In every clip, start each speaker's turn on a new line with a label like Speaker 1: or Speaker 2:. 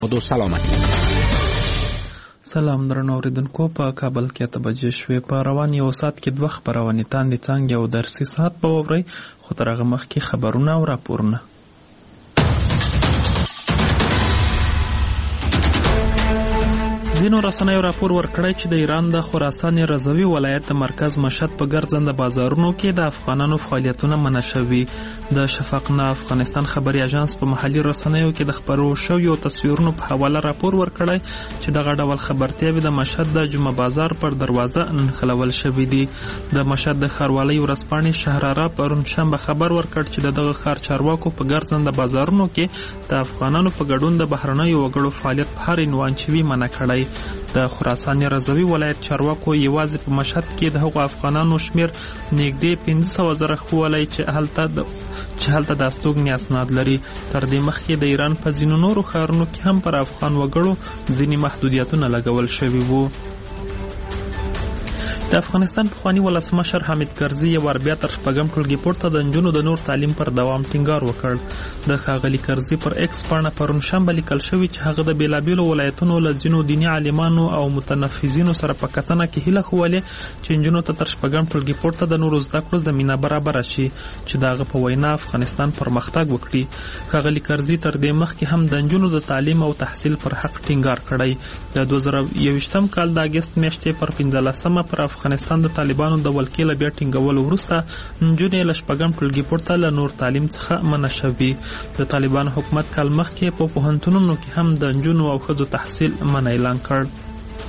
Speaker 1: سلامتی.
Speaker 2: سلام درنو اوریدونکو، په کابل کې 8 بجې شوې. په روان یو ساعت کې 2 خبرونه تاندې څنګه او درسي ساعت په ووري خو تر هغه مخکې خبرونه او راپورونه. ځینو رسنیو راپور ورکړی چې د ایران د خراسان رضوي ولایت د مرکز مشهد په ګرځنده بازارونو کې د افغانانو فعالیتونه منع شوي. د شفق نه افغانستان خبري اژانس په محلي رسنیو کې د خبرو شویو تصویرونو په حواله راپور ورکړی چې دغه ډول خبرتیاوې د مشهد د جمعه بازار پر دروازه نښلول شوي دي. د مشهد د ښاروالۍ ورځپاڼې شهراره پرون شنبه خبر ورکړ چې دغه ښار چارواکو په ګرځنده بازارونو کې د افغانانو په ګډون د بهرنیو وګړو فعالیت په هر عنوان چې وي منع کړی. د خراسان رضوي ولایت چارواکو یوازې په مشهد کې د هغو افغانانو شمیر نږدې 15,000 ښوولی چې هلته د استوګنې اسناد لري. تر دې مخکې د ایران په ځینو نورو ښارونو کې هم پر افغان وګړو ځینې محدودیتونه لګول شوي وو. د افغانستان پخواني ولسمشر حامد کرزي یو وار بیا تر شپږم ټولګي پورته د نجونو د نور تعلیم پر دوام ټینګار وکړ. د ښاغلي کرزي پر ایکس پاڼه پرون شنبه لیکل شوي چې هغه د بیلابیلو ولایتونو له ځینو دیني عالمانو او متنفذینو سره په کتنه کې هیله ښوولې چې نجونو ته تر شپږم ټولګي پورته د نورو زده کړو زمینه برابره شي چې د هغه په وینا افغانستان پرمختګ وکړي. ښاغلي کرزي تر دې مخکې هم د نجونو د تعلیم او تحصیل پر حق ټینګار کړی. د 2021 کال د اګست میاشتې پر 15مه پر افغانستان د طالبانو د ولکې له بیا ټینګولو وروسته نجونې له شپږم ټولګي پورته له نور تعلیم څخه منع شوي. د طالبانو حکومت کال مخکې په پوهنتونونو کې هم د نجونو او ښځو تحصیل منع اعلان کړ.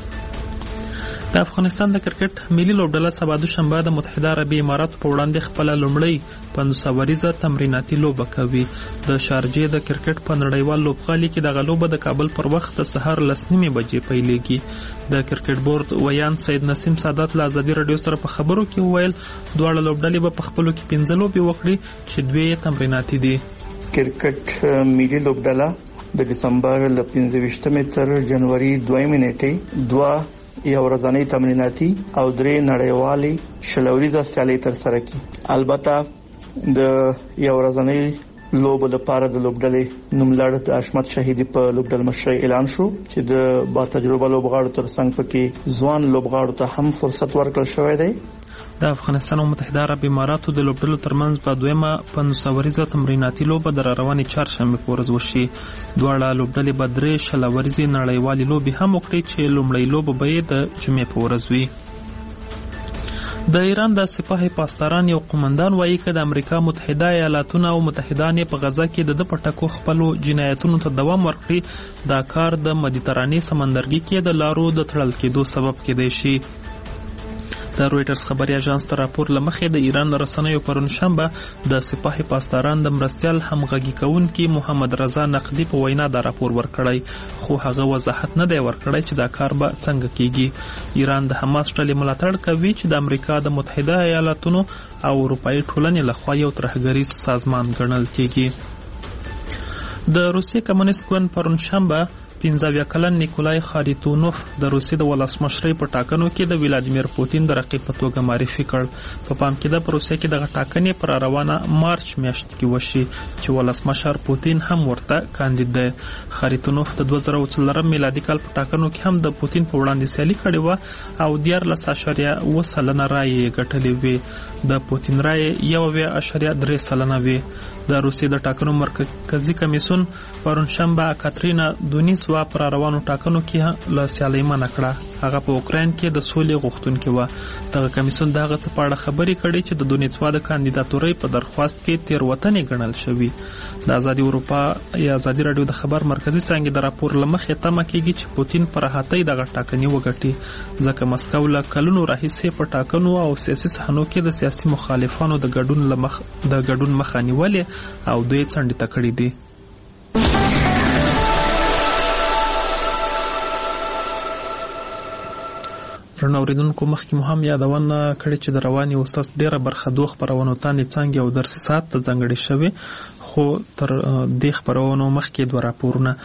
Speaker 2: د افغانستان د کرکټ ملي لوبډله سبا دوشنبه د متحده عربي اماراتو په وړاندې خپله لومړۍ 500 وریزه تمریناتي لوبه کوي. د شارجې د کرکټ په نړیوال لوبغالي کې دغه لوبه د کابل پر وخت د سهار 10:30 بجې پیلېږي. د کرکټ بورډ ویان سید نسیم سادات له ازادي راډیو سره په خبرو کې وویل دواړه لوبډلې به په خپلو کې 15 لوبې وکړي چې 2 یې تمریناتي دي.
Speaker 3: کرکټ ملي لوبډله د دسمبر له 15 تر جنوري 2 نیټې 2 یو ورځنی تمریناتي او 3 نړیوالې شلوریزه سیالۍ تر سره کی. البته د یو ورځنی لوبو لپاره د لوبډلې نوملړ د اشمت شهیدی په لوبډل مشرۍ اعلان شو چې د با تجربه لوبغاړو تر څنګ پکې ځوان لوبغاړو ته هم فرصت ورکړل شوی دی.
Speaker 2: د افغانستان او متحده عرب اماراتو د لوبډلو ترمنځ په 2مه 500 وریزه تمریناتي لوبه د روانې چهارشنبه په ورځ وشي. دواړه لوبډلې به 3 شلوریزې نړیوالې لوبې هم وکړي چې لومړۍ لوبه به یې د جمعې په ورځ وي. د ایران د سپاه پاسداران یو قومندان وایي که د امریکا متحده ایالاتونه او متحدان په غزه کې د پټکو خپلو جنایتونو ته دوام ورکړي دا کار د مدیترانې سمندرګي کې د لارو د تړل کېدو سبب کېدای شي. د رویټرز خبري اژانس ته راپور لمخې د ایران رسنیو پرون شنبه د سپاه پاسداران د مرستیال همغږي کوونکي محمد رضا نقدي په وینا دا راپور ورکړی خو هغه وضاحت نه دی ورکړی چې دا کار به څنګه کیږي. ایران د حماس ډلې ملاتړ کوي چې د امریکا د متحده ایالاتونو او اروپایي ټولنې لخوا یو ترهګریز سازمان ګڼل کیږي. د روسیې کمونیست ګوند پرون شنبه 15 کلن نیکولای خاریتونوف د روسیې د ولسمشرۍ په ټاکنو کې د ولادیمیر پوتین د رقیب په توګه معرفي کړ. په پام کې ده په روسیې کې دغه ټاکنې پر روانه مارچ میاشت کې وشي چې ولسمشر پوتین هم ورته کاندید دی. خاریتونوف د 2014 میلادي کال په ټاکنو کې هم د پوتین په وړاندې سیالي کړې وه او 14.7% رایې یې ګټلې وې. د پوتین رایې 1.3% وې. د روسیې د ټاکنو مرکزی کمیسیون پرون شنبه کاترینا دونیسوا پر روانو ټاکنو کې له سیالۍ منع کړه. هغه په اوکراین کې د سولې غوښتونکې وه. دغه کمیسیون د هغه څه په اړه خبرې کړې چې د دونیسوا د کاندیداتورۍ په درخواست کې تېروتنې ګڼل شوي. د ازادي اروپا یا ازادي راډیو د خبر مرکزی څانګې د راپور له مخې تمه کېږي چې پوتین پر راحتۍ دغه ټاکنې وګټي ځکه مسکو له کلونو راهیسې په ټاکنو او سیاسي صحنو کې د سیاسي مخالفانو د ګډون مخه نیولې او دوی څنډې ته کړي دي. درنو اوریدونکو، مخکې مو هم یادونه کړې چې د روانې اوسط ډیره برخه 2 خبرونو تاندې څنګه او درسي ساعت ته ځانګړې شوې خو تر دې خبرونو مخکې 2 راپورونه.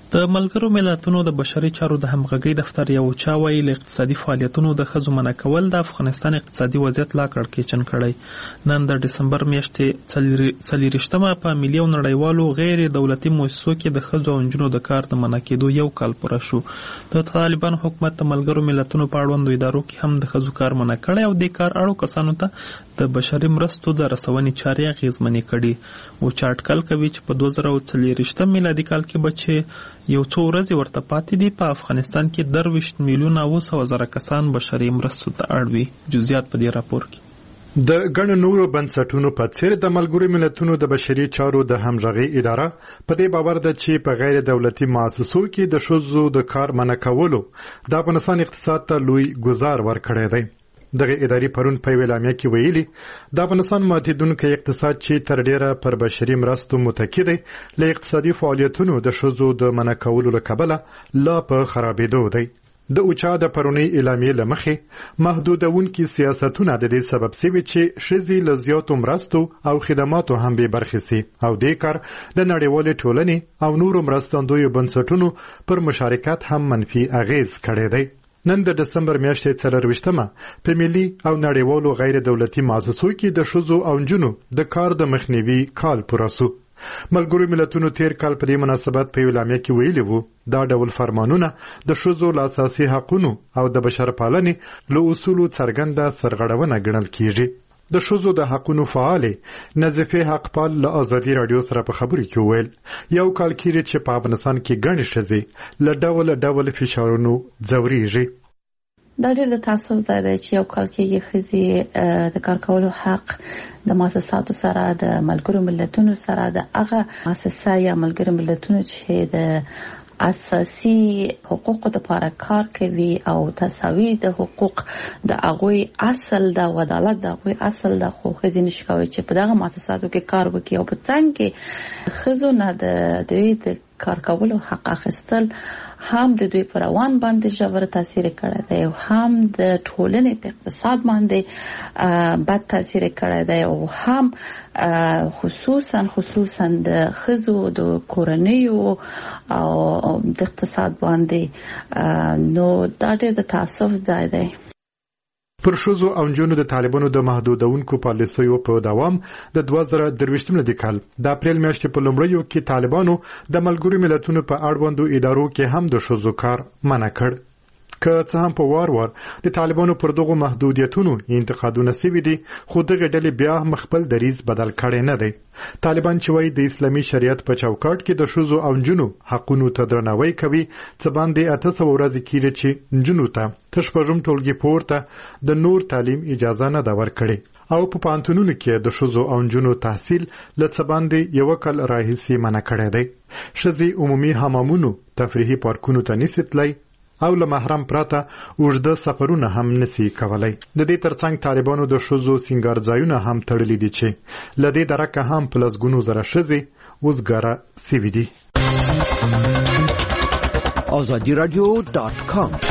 Speaker 2: د ملګرو ملتونو د بشري چارو د همغږۍ دفتر یو چا وایي له اقتصادي فعالیتونو د ښځو منع کول د افغانستان اقتصادي وضعیت لا کړکېچن کړی. نن د ډسمبر میاشتې 24مه په ملي او نړیوالو غیر دولتي مؤسسو کې د ښځو او نجونو د کار د منع کېدو یو کال پوره شو. د طالبان حکومت د ملګرو ملتونو په اړوندو ادارو کې هم د ښځو کار منع کړی او د کار اړو کسانو ته د بشري مرستو د رسونې چارې اغېزمنې کړي. اوچا اټکل کوي چې په 2040 میلادي کال کې به یو څو ورځې ورته پاتې دي په افغانستان کې 23 میلیونه 900,000 کسان بشري مرستو ته اړ وي. جزئیات په دې راپور کې.
Speaker 1: د ګڼو نورو بنسټونو په څیر د ملګرو ملتونو د بشري چارو د همغږۍ اداره په دې باور ده چې په غیر دولتي مؤسسو کې د ښځو د کار منع کولو د افغانستان اقتصاد ته لوی ګزار ورکړی دی. دغه ادارې پرون په اعلامیه کې ویلي د افغانستان ماتیدونکی اقتصاد چې تر ډیره پر بشري مرستو متکی دی له اقتصادي فعالیتونو د ښځو د منع کولو له کبله لا په خرابېدو دی. د اوچا د پرونی اعلامیې له مخې محدودونکي سیاستونه د دې سبب شوي چې ښځې له زیاتو مرستو او خدماتو هم بې برخې سي او دې کار د نړیوالې ټولنې او نورو مرستندویو بنسټونو پر مشارکت هم منفي اغیز کړی دی. نن د ډسمبر میاشتې 24مه په ملي او نړیوالو غیر دولتي مؤسسو کې د ښځو او نجونو د کار د مخنیوي کال پوره سو. ملګرو ملتونو تیر کال په دې مناسبت په اعلامیه کې ویلي وو دا ډول فرمانونه د ښځو له اساسي حقونو او د بشرپالنې له اصولو څرګنده سرغړونه ګڼل کیږي. د ښځو د حقونو فعالې نظیفې حقپال له ازادي راډیو سره په خبرو کې وویل یو کال کېږي چې په افغانستان کې ګڼې ښځې له ډول فشارونو ځورېږي.
Speaker 4: دا ډېر د تاسف ځای دی چې یو کال کېږي ښځې د کار کولو حق د مؤسساتو سره د ملګرو ملتونو سره د هغه مؤسسه یا ملګرو ملتونو چې د اساسي حقوقو لپاره کار کوي او تساوي د حقوق د هغوی اصل د عدالت د هغوی اصل د خو ښځې نشي کولی چې په دغه مؤسساتو کې کار وکړي او په څنګ کې ښځو نه د دوی د کار کولو حق اخیستل هم د دوی پر روان باندې ژور تاثیر کړی دی او هم د ټولنې په اقتصاد باندې بد تاثیر کړی دی او هم خصوصا د ښځو د کورنیو او د اقتصاد باندې نو دا ډېر د تاسف ځای دی.
Speaker 1: پر ښځو او نجونو د طالبانو د محدودونکو پالیسیو په دوام د 2023 کال د اپریل میاشتې په لومړیو کې طالبانو د ملګرو ملتونو په اړوندو ادارو کې هم د ښځو کار منع کړ. که څه هم په وار د طالبانو پر دغو محدودیتونو انتقادونه سوي دي خو دغه ډلې بیا هم خپل دریځ بدل کړی نه دی. طالبان چې وایي د اسلامي شریعت په چوکاټ کې د ښځو او نجونو حقونو ته درناوی کوي څه باندې 800 ورځې کېږي چې نجونو ته تر شپږم ټولګي پورته د نور تعلیم اجازه نه ده ورکړې او په پوهنتونونو کې د ښځو او نجونو تحصیل له څه باندې یو کال راهیسې منع کړی دی. ښځې عمومي حمامونو تفریحي پارکونو ته نشي تللی او له محرم پرته اوږده سفرونه هم نشي کولای. د دې ترڅنګ طالبانو د ښځو سینګار ځایونه هم تړلي دي چې له دې درکه هم په لسګونو زره ښځې وزګاره سوي دي.
Speaker 5: azadiradio.com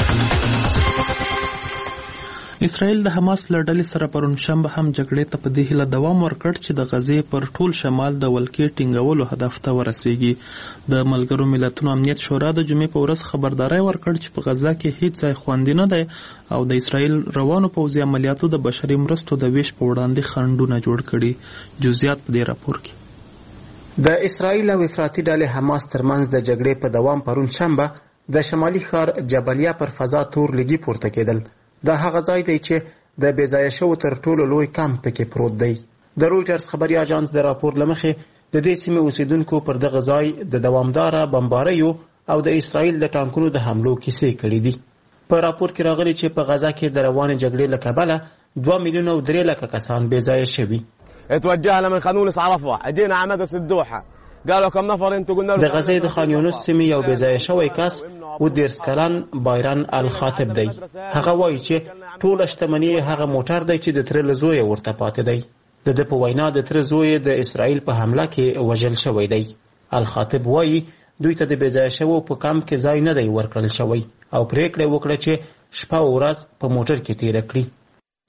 Speaker 2: اسرائیل د حماس له ډلې سره پرون شنبه هم جګړې ته په دې هیله دوام ورکړ چې د غزې پر ټول شمال د ولکې ټینګولو هدف ته ورسیږي. د ملګرو ملتونو امنیت شورا د جمعې په ورځ خبرداری ورکړ چې په غزه کې هیڅ ځای خوندي نه دی او د اسرائیل روانو پوځي عملیاتو د بشري مرستو د ویش په وړاندې خنډونه جوړ کړي. جزئیات په دې راپور کې.
Speaker 6: د اسرائیل او افراطي ډلې حماس ترمنځ د جګړې په دوام پرون شنبه د شمالي ښار جبلیه پر فضا تور لګي پورته کېدل. دا هغه ځای دی چې د بې ځایه شوو تر ټولو لوی کمپ پکې پروت دی. د رویټرز خبري اژانس د راپور له مخې د دې سیمې اوسیدونکو پر دغه ځای د دوامداره بمباریو او د اسرائیل د ټانکونو د حملو کیسې کړې دي. په راپور کې راغلي چې په غزه کې د روانې جګړې له کبله 2 ملیونه او 3 لکه کسان بې ځایه شوي.
Speaker 7: توجهنا من خان يونس عرفه اجينا عمدس الدوحه قالوا كم نفر انتوا قلنا
Speaker 6: د غزې د خان یونس سیمې یو بې ځایه شوی کس و دیرس کلن بایرن الخاطب دی. هغه وایي چې ټوله شتمني هغه موټر دی چې د تره له زویه ورته پاتې دی. د ده په وینا د تره زوی د اسرائیل په حمله کې وژل شوی دی. الخاطب وایي دوی ته د بې ځایه شوو په کمپ کې ځای نه دی ورکړل شوی او پرېکړه وکړه چې شپه او ورځ په موټر کې تیره کړي.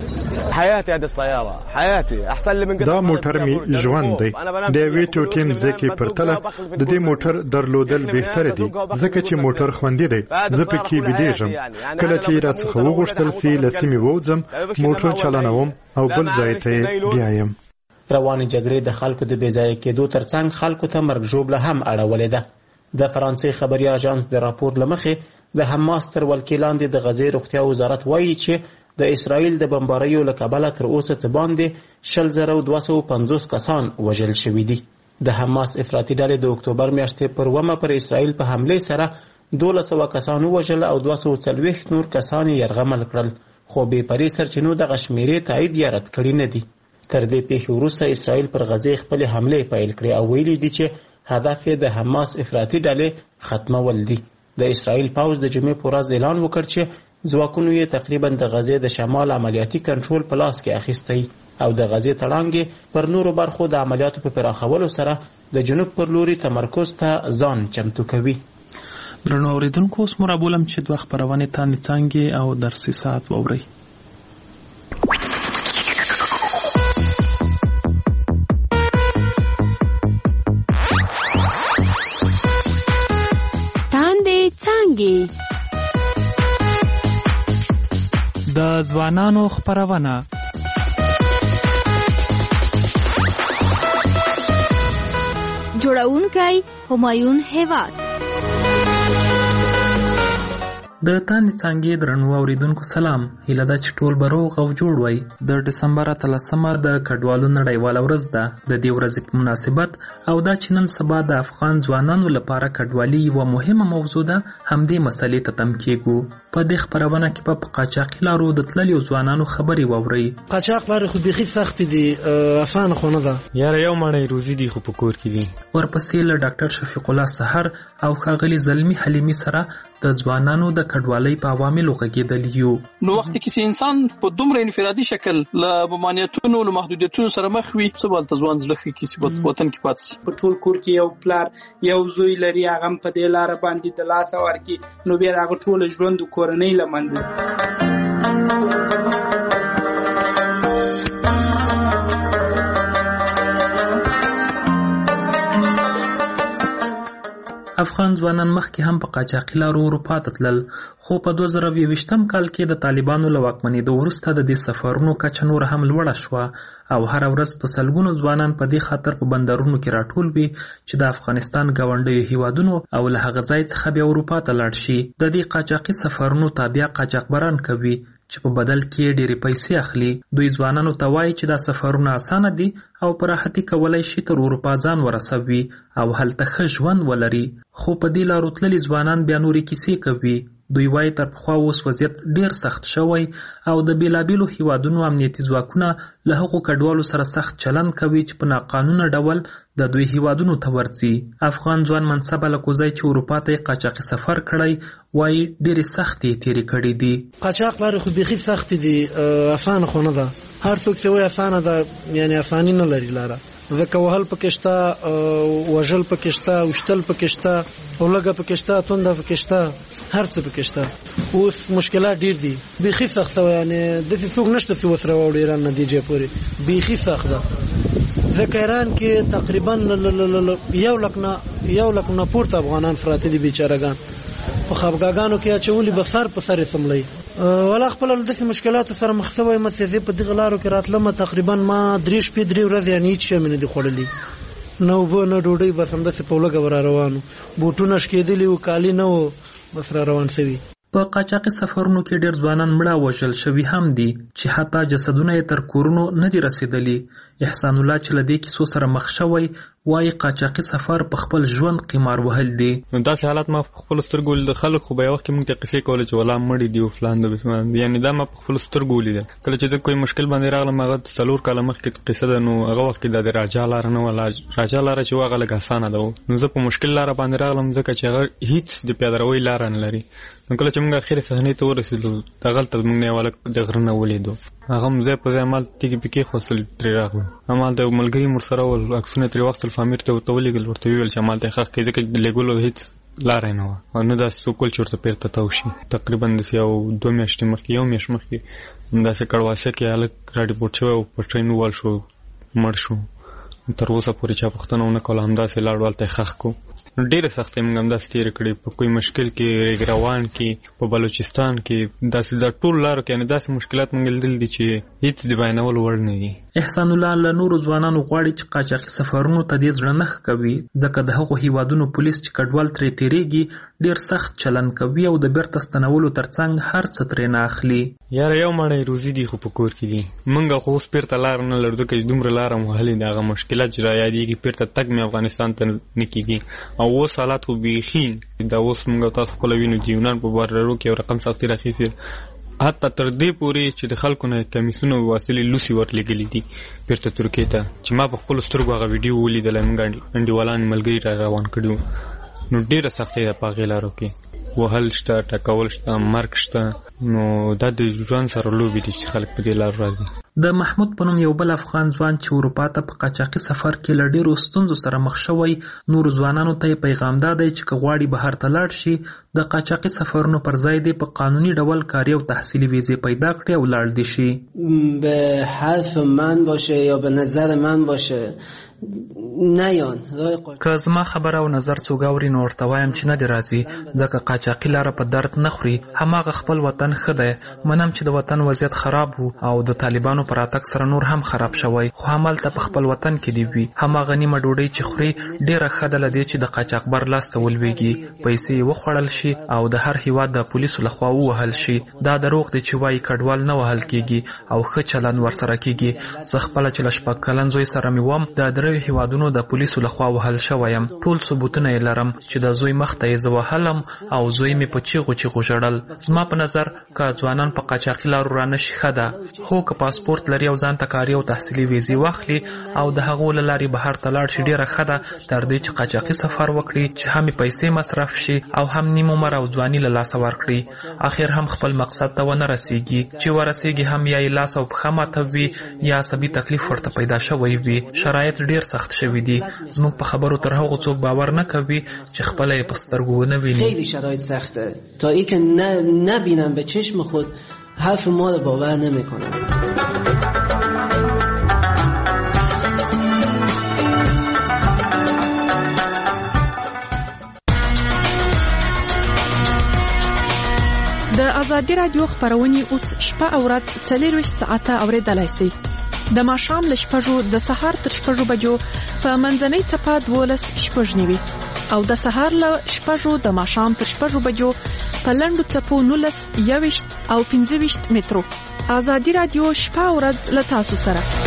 Speaker 7: حياتي هذه السياره حياتي احسن لي من
Speaker 1: دا موټر می ژوند دی د ویټو ټیم ځکه پرتله د دې موټر درلودل بهتره دي ځکه چې موټر خوندې دی زه پکې بيدېږم کله چې راڅخه وغوښتل سي لسمي ووځم موټر چلانوم او بل ځای ته بیایم.
Speaker 6: روانې جګړې د خلکو د بېځایه کېدو ترڅنګ خلکو ته مرګ ژوبله هم اړولې ده. د فرانسې خبري اژانس د راپور له مخې د حماس تر ولکې لاندې د غزې روغتیا وزارت وایي چې د اسرائیل د بمباریو له کبله تر اوسه څه باندې 2,250 کسان وژل شوي دي. د حماس افراطي ډلې د اکتوبر میاشتې پر 1 پر اسرائیل په حملې سره 1200 کسان ووژل او 240 نور کسان یې یرغمل کړل، خو بې پرې سرچینو دغه شمیرې تایید یا رد کړي نه دي. تر دې پیښې وروسته اسرائیل پر غزې خپلې حملې پیل کړې او ویلي دي چې هدف یې د حماس افراطي ډلې ختمول دي. د اسرائیل پوځ د جمعې په ورځ اعلان وکړ چې ځواکونو یې تقریبا د غزې د شمال عملیاتي کنټرول په لاس کې اخیستی او د غزې تړانګې پر نورو برخو د عملیاتو په پراخولو سره د جنوب پر لوري تمرکز ته ځان چمتو کوي.
Speaker 2: درنو اوریدونکو اوس مو رابولم چې دوه خپرونې تاندې څانګې او درسي ساعت واورئ. د ځوانانو خپرونه
Speaker 5: جوړونکی همایون هیواد.
Speaker 2: د تاندې څانګې درنو اوریدونکو سلام. هیله ده چې ټول به روغ او جوړ وئ. د ډسمبر 13 د کډوالو نړیواله ورځ ده. د دې ورځې په مناسبت او دا چې نن سبا د افغان ځوانانو لپاره کډوالي یوه مهمه موضوع ده، همدې مسلې ته تم کیږو. په دې خپرونه کې په قاچاقي لارو د تللیو ځوانانو خبرې واورئ.
Speaker 8: قاچاق لارې خو بیخي سختې دي، اسانه خو نه ده
Speaker 9: یاره، یو مړی روزي دي خو په کور کې دي.
Speaker 2: ورپسې له ډاکټر شفیق الله سحر او ښاغلي زلمي حلیمي سره د ځوانانو د کډوالۍ په عواملو غږېدل یو.
Speaker 10: نو وخت کې انسان په دومره انفرادي شکل له ممانعتونو له محدودیتونو سره مخ وي، څه بالته ځوان زړه کې کیسې وطن کې پاتې شي.
Speaker 11: په ټول کور کې یو پلار یو زوی لري، هغه په دې لار باندې د لاس ورکی، نو بیا هغه ټول ژوند کورنۍ لمنځه.
Speaker 2: افغان ځوانان مخکې هم په قاچاقي لارو اروپا ته تلل، خو په 2020 کال کې د طالبانو له واکمنېدو وروسته د دې سفرونو کچه نور هم لوړه شوه او هره ورځ په سلګونو ځوانان په دې خاطر په بندرونو کې راټول وي چې د افغانستان ګاونډیو هیوادونو او له هغه ځای څخه بیا اروپا ته لاړ شي. د دې قاچاقي سفرونو تابع قاچاقبران کوي چې په بدل کې ډېرې پیسې اخلي. دوی ځوانانو ته وایي چې دا سفرونه اسانه دي او په راحتي کولی شي تر اروپا ځان ورسوي او هلته ښه ژوند ولري. خو په دې لارو تللي ځوانان بیا نورې کیسې کوي. دوی وایي تر پخوا اوس وضعیت ډېر سخت شوی او د بېلابېلو هیوادونو امنیتي ځواکونه له هغو کډوالو سره سخت چلند کوي چې په ناقانونه ډول د دوی هیوادونو ته ورځي. افغان ځوان منصب الکوزی چې اروپا ته یې قاچاقي سفر کړی وایي ډېرې سختې تېرې کړې دي.
Speaker 8: قاچاق لارې خو بیخي سختې دي، اسانه خو نه ده. هر څوک چې وایي اسانه ده، یعنی اساني نه لري لاره. ځکه وهل پکې شته، وژل پکې شته، وشتل پکې شته، اولګه پکې شته، تونده پکې شته، هر څه پکې شته. اوس مشکلات ډېر دي، بیخي سخت ده. یعنی داسې څوک نشته چې وسره واوړي ایران نتیجې پورې، بیخي سخت ده. ځکه ایران کې تقریبا 1 لک نه پورته افغانان پراته دي بیچارهګان. په خفګاګانو کې اچولي به سر په سر سملي ولا خپل داسې مشکلاتو سره مخ شوی. مته په دغه لارو کې راتلم تقریبا ما 3 ورځې یعنی هیڅ شی مې نه دی خوړلی، نه اوبه نه ډوډۍ، بس همداسې په لږه ور روانو، بوټونه شکېدلي وو، کالي نه وو، بس را روان شوي.
Speaker 2: په قاچاقي سفرونو کې ډېر ځوانان مړه وژل شوي هم دي چې حتی جسدونه یې تر کورونو نه دي رسېدلي. احسان الله چې له دې کیسو سره مخ شوی وایي قاچاقي سفر په خپل ژوند قمار وهل دي.
Speaker 9: نو داسې حالات ما په خپلو سترګو ولیدل. خلک خو به یو وخت کې موږ ته قصې کولې چې والله مړي دي او فلان دي، یعنې دا ما په خپلو سترګو ولیدل. کله چې زه کوم مشکل باندې راغلم، هغه 4 کاله مخکې قصه ده، نو هغه وخت کې د راجا لاره نه وه. راجا لاره چې هغه لږ اسانه ده، نو زه په مشکل لاره باندې راغلم ځکه چې هغه هیڅ د پیادهروۍ لاره نه لري. نو کله چې موږ اخري صحنې ته ورسېدو، دغلته موږ نه یو هلک د غره نه ولیدو، هغه هم ځای په ځای همالته تیږې پیکې خوستل ترې راغلو. همالته یو ملګري ورسره ول، عکسونه ترې واخیستل، فامیر ته ورته ولېږل، ورته ویل چې همالته یې ښخ کړئ ځکه د لېږلو هېڅ لارې نه وه نو داسې څوک ول چې ورته پیرته تاو شي تقریبا داسې یو 2 میاشتې مخکې یو میاشت مخکې همداسې کړواسه کې هلک راډیپورټ شوی او په ټرین ووال شو مړ شو تر اوسه پورې چا پوښتنه ونه کوله همداسې لاړ هلته یې ښخ کړو نو ډېرې سختۍ موږ همداسې تېرې کړې په کوی مشکل کې ریګ روان کې په بلوچستان کې داسې د ټولو لارو کې یعنې داسې مشکلات موږ لیدلي دي چې هېڅ د بیانولو وړ نه دي.
Speaker 2: احسان الله له نورو ځوانانو غواړي چې قاچاقي سفرونو ته دې زړه نه کوي ځکه د هغو هیوادونو پولیس چې کډوال ترې تېرېږي ډېر سخت چلند کوي او د بیرته ستنولو ترڅنګ هر څه ترې نه اخلي.
Speaker 9: یاره یو مړی روزي دي خو په کور کې دي موږ خو اوس بیرته لار نه لرو ځکه چې دومره لاره مو وهلې د هغه مشکلات چې رایادېږي بیرته تګ مې افغانستان ته نه کېږي او اوس حالات خو بیخي دا اوس موږ تاسو خپله وینو د یونان په بارډرو کې یو رقم سختي راخیستې حتی تر دې پورې چې د خلکو نه کمیسونو وسیلې لوسي ورلېږلي دي بیرته ترکیې ته چې ما په خپلو سترګو هغه ویډیو ولیدلی موږ انډیوالان ملګري را روان کړي وو نو ډېره سختۍ ده په هغې لارو کې وهل شته ټکول شته مرګ شته نو دا د ژوند سره لوبې دي چې خلک په دې لارو راځي.
Speaker 2: د محمود په نوم یو بل افغان ځوان چې اروپا ته په قاچاقي سفر کې له ډېرو ستونزو سره مخ شوی نورو ځوانانو ته یې پیغام دا دی چې که غواړي بهر ته لاړ شي د قاچاقي سفرونو پر ځای دی په قانوني ډول کاري او تحصیلي ویزې پیدا کړي او لاړ دي شي.
Speaker 12: به حرف من باشه یا به نظر من باشه نیان
Speaker 2: که زما خبره او نظر څوک اوري نو ورته وایم چې نه دې راځي ځکه قاچاقي لاره په درد نه خوري هماغه خپل وطن ښه دی منم چې د وطن وضعیت خراب وو او د طالبانو پر راتګ سره نور هم خراب شوی خو همالته په خپل وطن کې دی وي هماغه نیمه ډوډۍ چې خوري ډېره ښه ده له دې چې د قاچاقبر لاس ته ولویږي پیسې یې وخوړل شي او د هر هیواد د پولیسو لخوا ووهل شي دا دروغ دی چې وایي کډوال نه وهل کېږي او ښه چلند ورسره کېږي زه خپله چې له 6 کلن زوی سره مې وم د دریو هیوادونو د پولیسو لخوا وهل شویم ټول ثبوتونه یې لرم چې د زوی مخ ته یې زه وهلم او زوی مې په چیغو چیغو ژړل زما په نظر که ځوانان په قاچاقي لارو رانشي ښه ده خو که پاسپورت لري او ځان ته کاري او تحصیلي ویزې واخلي او د هغو له لارې بهر ته لاړ شي ډېره ښه ده تر دې چې قاچاقي سفر وکړي چې هم پیسې مصرف شي او هم نیم عمر او ځواني له لاسه ورکړي اخر هم خپل مقصد ته ونه رسیږي چې ورسیږي هم یا یې لاس او پښه ماته وي یا عصبي تکلیف ورته پیدا شوی وي شرایط ډېر سخت شوي دي زموږ په خبرو تر هغو څوک باور نه کوي چې خپله یې په سترګو ونه ویني.
Speaker 12: خیلی شرایط سخته تا ای که نبینم به چشم خود حرف ما رو باور نمیکنم.
Speaker 13: د ازادي رادیو خبرونه اوس شپه او ورځ 24 ساعته اوریدلای شئ د ماښام له 6 د سهار تر 6 بجو په منځنۍ صفه 12:09 او د سهار له 6 د ماښام تر 6 بجو په لنډو څپو 19 21 او 25 مترو ازادي رادیو شپه او ورځ له تاسو سره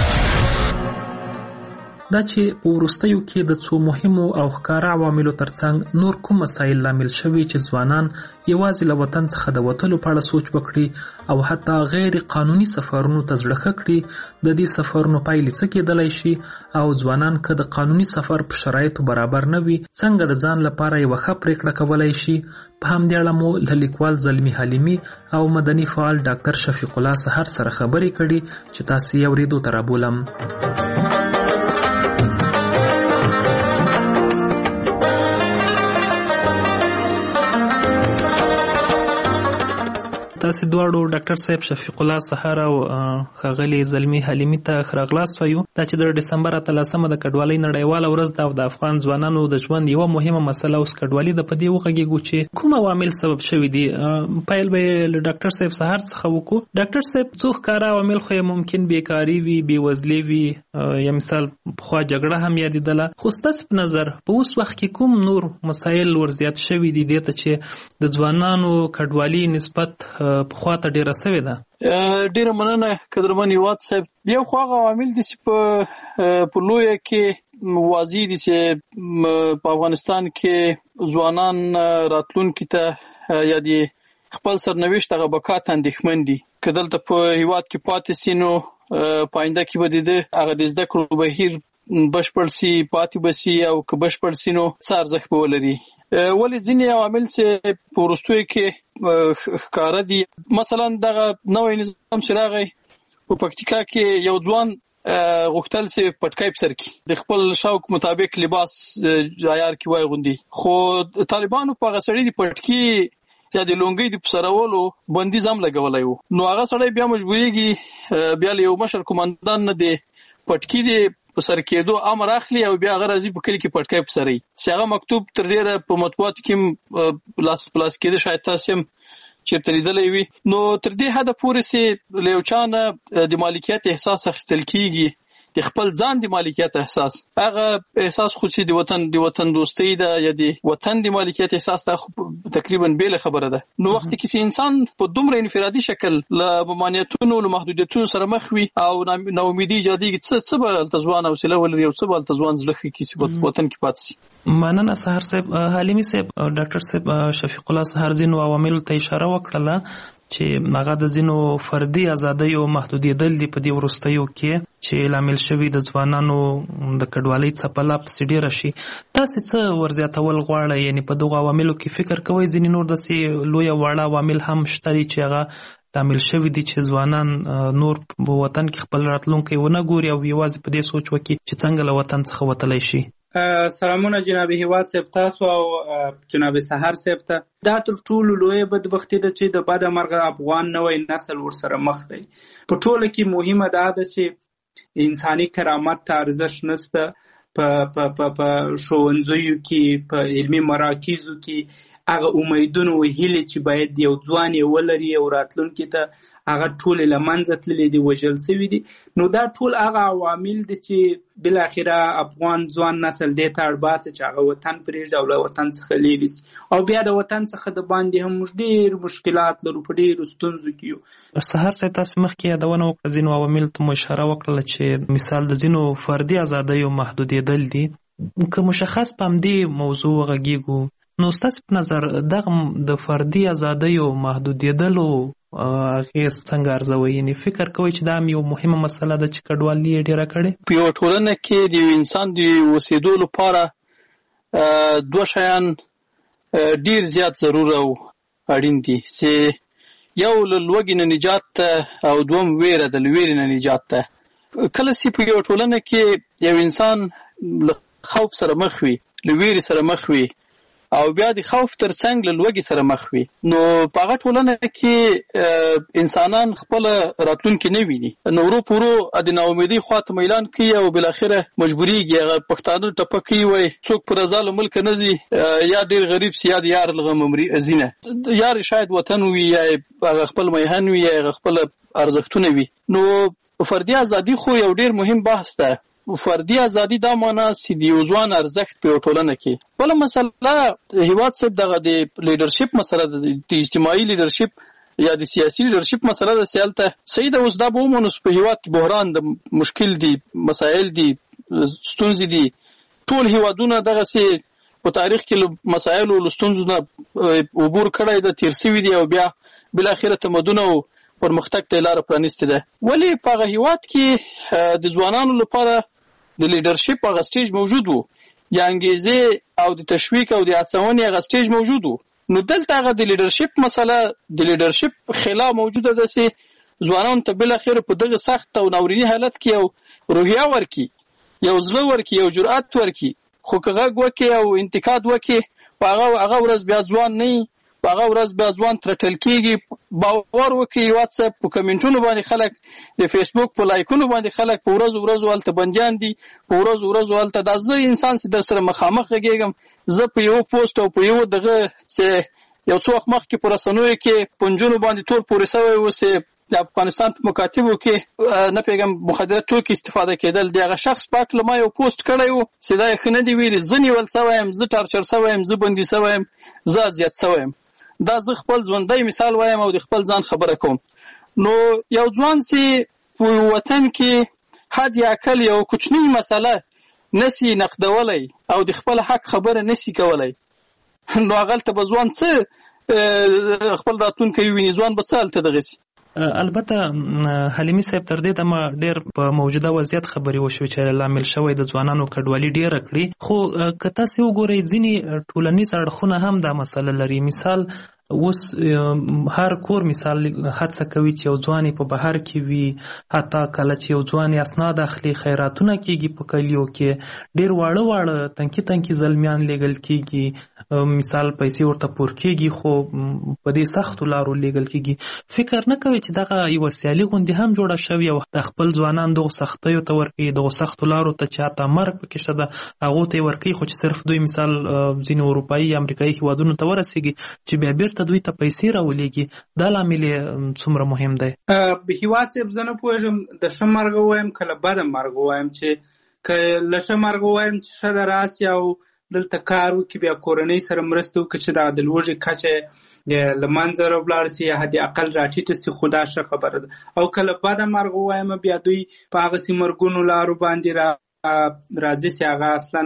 Speaker 2: دا چې په وروستیو کې د څو مهمو او ښکاره عواملو ترڅنګ نور کوم مسایل لامل شوي چې ځوانان یوازې له وطن څخه د وتلو په اړه سوچ وکړي او حتی غیر قانوني سفرونو ته زړه ښه کړي د دې سفرونو پایلې څه کېدلی شي او ځوانان که د قانوني سفر په شرایطو برابر نه وي څنګه د ځان لپاره یوه ښه پرېکړه کولی شي په همدې اړه مو له لیکوال زلمي حلیمي او مدني فعال ډاکټر شفیق الله سحر سره خبرې کړي چې تاسې یې اورېدو ته رابولم. تاسو دواړو ډاکټر صاحب شفیق الله سحر او ښاغلي زلمي حلیمي ته ښه راغلاست وایو دا چې د ډسمبر 13 د کډوالۍ نړیواله ورځ ده او د افغان ځوانانو د ژوند یوه مهمه مسله اوس کډوالي ده په دې وغږیږو چې کوم عوامل سبب شوي دي پیل به یې له ډاکټر صاحب سحر څخه وکړو. ډاکټر صاحب څو ښکاره عوامل خو ممکن بیکاري وي بېوزلي وي یا مثال پخوا جګړه هم یادېدله خو ستاسو په نظر په اوس وخت کې کوم نور مسایل ورزیات شوي دي دې ته چې د ځوانانو کډوالي نسبت پخوا ته ډیره سوې ده؟
Speaker 10: ډیره مننه قدرمن هیواد صاحب. یو خو هغه عوامل دي چې په لویه کې واضح دي چې په افغانستان کې ځوانان راتلونکي ته یا د خپل سرنوشت هغه بقا ته اندېښمن دي که دلته په هیواد کې پاتې سي نو په آینده کې به د هغه د زده کړو بهیر بشپړ سي پاتې به سي او که بشپړ سي نو څه ارزښت به ولري. ولې ځینې عوامل چې په وروستیو کې ښکاره دي مثلا دغه نوی نظام چې راغی په پکتیکا کې یو ځوان غوښتل سي پټکای پر سر کی د خپل شوق مطابق لباس عیار کی وای غوندي خو طالبانو په غسړی دی پټکی یا د لونګي د پسرولو بندیز هم لګولای وو نو هغه سړی بیا مجبوریږي بیا یو مشر قومندان نه دی پټکی دی په سر کېدو امر اخلي او بیا غرضی په کلی کې پټکای په سري څنګه مکتوب تر ډیره په مطبوعات کې لاس پلاس کېده شاید تاسو چې تلیدلې وي نو تر دې حد پورې سي لیوچانه د مالکیت احساس اخیستل کیږي د خپل ځان د مالکیت احساس هغه احساس خو چې د وطن دوستۍ ده یا د وطن د مالکیت احساس ته تقریبا بیل خبره ده نو وخت کې انسان په دومره انفرادي شکل له ممانعتونو له محدودیتونو سره مخ وي او ناامیدي ایجادېږي څه به تزوان حوصله ولري او څه به تزوان زړه کې چې وطن کې پاتې شي
Speaker 2: مننه سحر صاحب حلیمي صاحب ډاکټر صاحب شفیق الله سحر زینو عوامل ته اشاره وکړه چې هغه د ځینو فردي ازادۍ او محدودیدل دي په دې وروستیو کې چې لامل شوی د ځوانانو د کډوالۍ څپه پسې ډېره شي تاسې څه ورزیاتول غواړئ یعنې په دغو عواملو کې فکر کوئ ځینې نور داسې لویه واړه عوامل هم شته دي چې هغه لامل شوي دي چې ځوانان نور په وطن کې خپل راتلونکی ونه ګوري او یوازې په دې سوچ وکړي چې څنګه له وطن څخه وتلی شي
Speaker 11: سلامونه جناب هیواد صاحب تاسو او جناب سحر صاحب ته دا تر ټولو لوی بدبختی ده چې د بد مرغه افغان نوې نسل ورسره مخ دی په ټوله کې مهمه ده چې انساني کرامت ته ارزښت نشته په ښوونځیو کې په علمي مراکزو کې هغه امیدونه او هیلې چې باید یو ځوان یې ولري او راتلونکي ته هغه ټول لمنځه تللي دي وژل شوي دي نو دا ټول هغه عوامل دي چې بالاخره افغان ځوان نسل دې ته اړباسي چې هغه وطن پرېږدي او له وطن څخه لیرې سي او بیا د وطن څخه د باندې هم موږ ډېر مشکلات لرو په ډېرو ستونزو کې یو
Speaker 2: سحر صاحب تاسو مخکې یادونه وکړه ځینو عواملو ته مو اشاره وکړله چې مثال د ځینو فردي ازادیو محدودېدل دي که مشخص په همدې موضوع وغږیږو نو ستاسو په نظر دغه د فردي ازادیو محدودېدلو اغېز څنګه ارزوئ یعنې فکر کوئ چې دا هم یو مهمه مسله ده چې کډوالي یې ډېره کړې
Speaker 10: په یوه ټولنه کې د یو انسان د اوسېدو لپاره دوه شیان ډېر زیات ضرور او اړین دي چې یو له لوږې نه نجات ته او دوم ویره د ویرې نه نجات ته کله چې په یوه ټولنه کې یو انسان له خوف سره مخ وي له ویرې سره مخ وي او بیا د خوف ترڅنګ له لوږې سره مخ وي نو په هغه ټولنه کې انسانان خپل راتلونکي نه ویني نو ورو په ورو د ناامیدۍ خواته میلان کوي او بالاخره مجبوریږي هغه پښتانه ټپه کوي وایي څوک په رضا له ملکه نه ځي یا ډېر غریب سي یا د یار له غمه مري ځینه یار شاید وطن وي یا هغه خپل میهن وي یا هغه خپل ارزښتونه وي نو فردي ازادي خو یو ډېر مهم بحث ده فردي ازادي دا معنا چې د یو ځوان ارزښت په یو ټولنه کې بله مسله هیواد صاحب دغه د لیډرشپ مسله د اجتماعي لیډرشپ یا د سیاسي لیډرشپ مسله ده چې هلته صحیح ده اوس دا به ومنو په هیواد کې بحران د مشکل دي مسایل دي ستونزې دي ټول هیوادونه دغسې په تاریخ کې له مسایلو له ستونزو نه عبور کړی ده تېر سوي دي او بیا بالاخره تمدن او پرمختګ ته لاره پرانیستې ده ولې په هغه هیواد کې د ځوانانو لپاره د لیډرشپ هغه سټیج موجود وو یا انګیزې او د تشویق او د هڅونې هغه سټیج موجود وو نو دلته هغه د لیډرشپ مسله د لیډرشپ خلا موجوده ده چې ځوانانو ته بالاخره په دغه سخت او ناوریني حالت کې یو روحیه ورکړي یو زړه ورکړي یو جرأت ورکړي خو که غږ وکړي او انتقاد وکړي په هغه ورځ بیا ځوان نه په هغه ورځ بیا ځوان ترټل کېږي باور وکړي واتساپ په کمنټونو باندې خلک د فیسبوک په لایکونو باندې خلک په ورځو هلته بندیان دي په ورځو هلته دا زه انسان چې در سره مخامخ غږېږم زه په یو پوسټ او په یو دغه چې یو څو وخت مخکې په رسنیو کې په نجونو باندې تور پورې سوی و چې د افغانستان په مکاتبو کې نه پیغام مخدره توکي استفاده کېدل د هغه شخص پاک له ما یو پوسټ کړی و چې دا یې ښه نه دي ویلي زه نیول سوی یم زه ټارچر سوی یم زه بندي سوی یم زه اذیت سوی یم دا زه خپل ژوندی مثال وایم او د خپل ځان خبره کوم نو یو ځوان چې په وطن کې حد یا اقل یو کوچنۍ مسله نسی نقدولی او د خپل حق خبره نسی کولی نو هغلته به ځوان څه خپل راتلونکی وویني ځوان به څه هلته دغسې
Speaker 2: البته حلیمي صاحب تر دې دمه ډېر په موجوده وضعیت خبرې وشوې چې لامل شوی د ځوانانو کډوالي ډېره کړي خو که تاسې وګورئ ځینې ټولنیز اړخونه هم دا مسله لري مثال اوس هر کور مثال هڅه کوي چې یو ځوان په بهر کې وي، حتی کله چې یو ځوان اسناد اخلي خیراتونه کیږي په کلیو کې، ډیر واړه تنکي زلمیان لیږل کیږي، مثال پیسې ورته پور کیږي خو په دې سختو لارو لیږل کیږي. فکر نه کوي چې دغه یو سیالي غوندې هم جوړه شوې او د خپل ځوانان دغه سختیو ته ورکوي، دغه سختو لارو ته چې حتی مرګ پکې شته ده هغو ته یې ورکوي، خو چې صرف دوی مثال ځینې اروپایي یا امریکایي هیوادونو ته ورسیږي چې بیا بیرته دوی ته پیسې راولېږي. دا لامل څومره مهم دی؟
Speaker 11: هیواد صاحب زه نه پوهېږم د ښه مرګ ووایم که له بده مرګ ووایم. چې که له ښه مرګ ووایم چې ښه ده راسي او دلته کار وکړي، بیا کورنۍ سره مرسته وکړي چې د لوږې کچه له منځه راولاړ سي یا حد اقل راټیټه سي، خو دا ښه خبره ده. او که له بده مرګ ووایم بیا دوی په هغسې مرګونو لارو باندې راځي چې هغه اصلا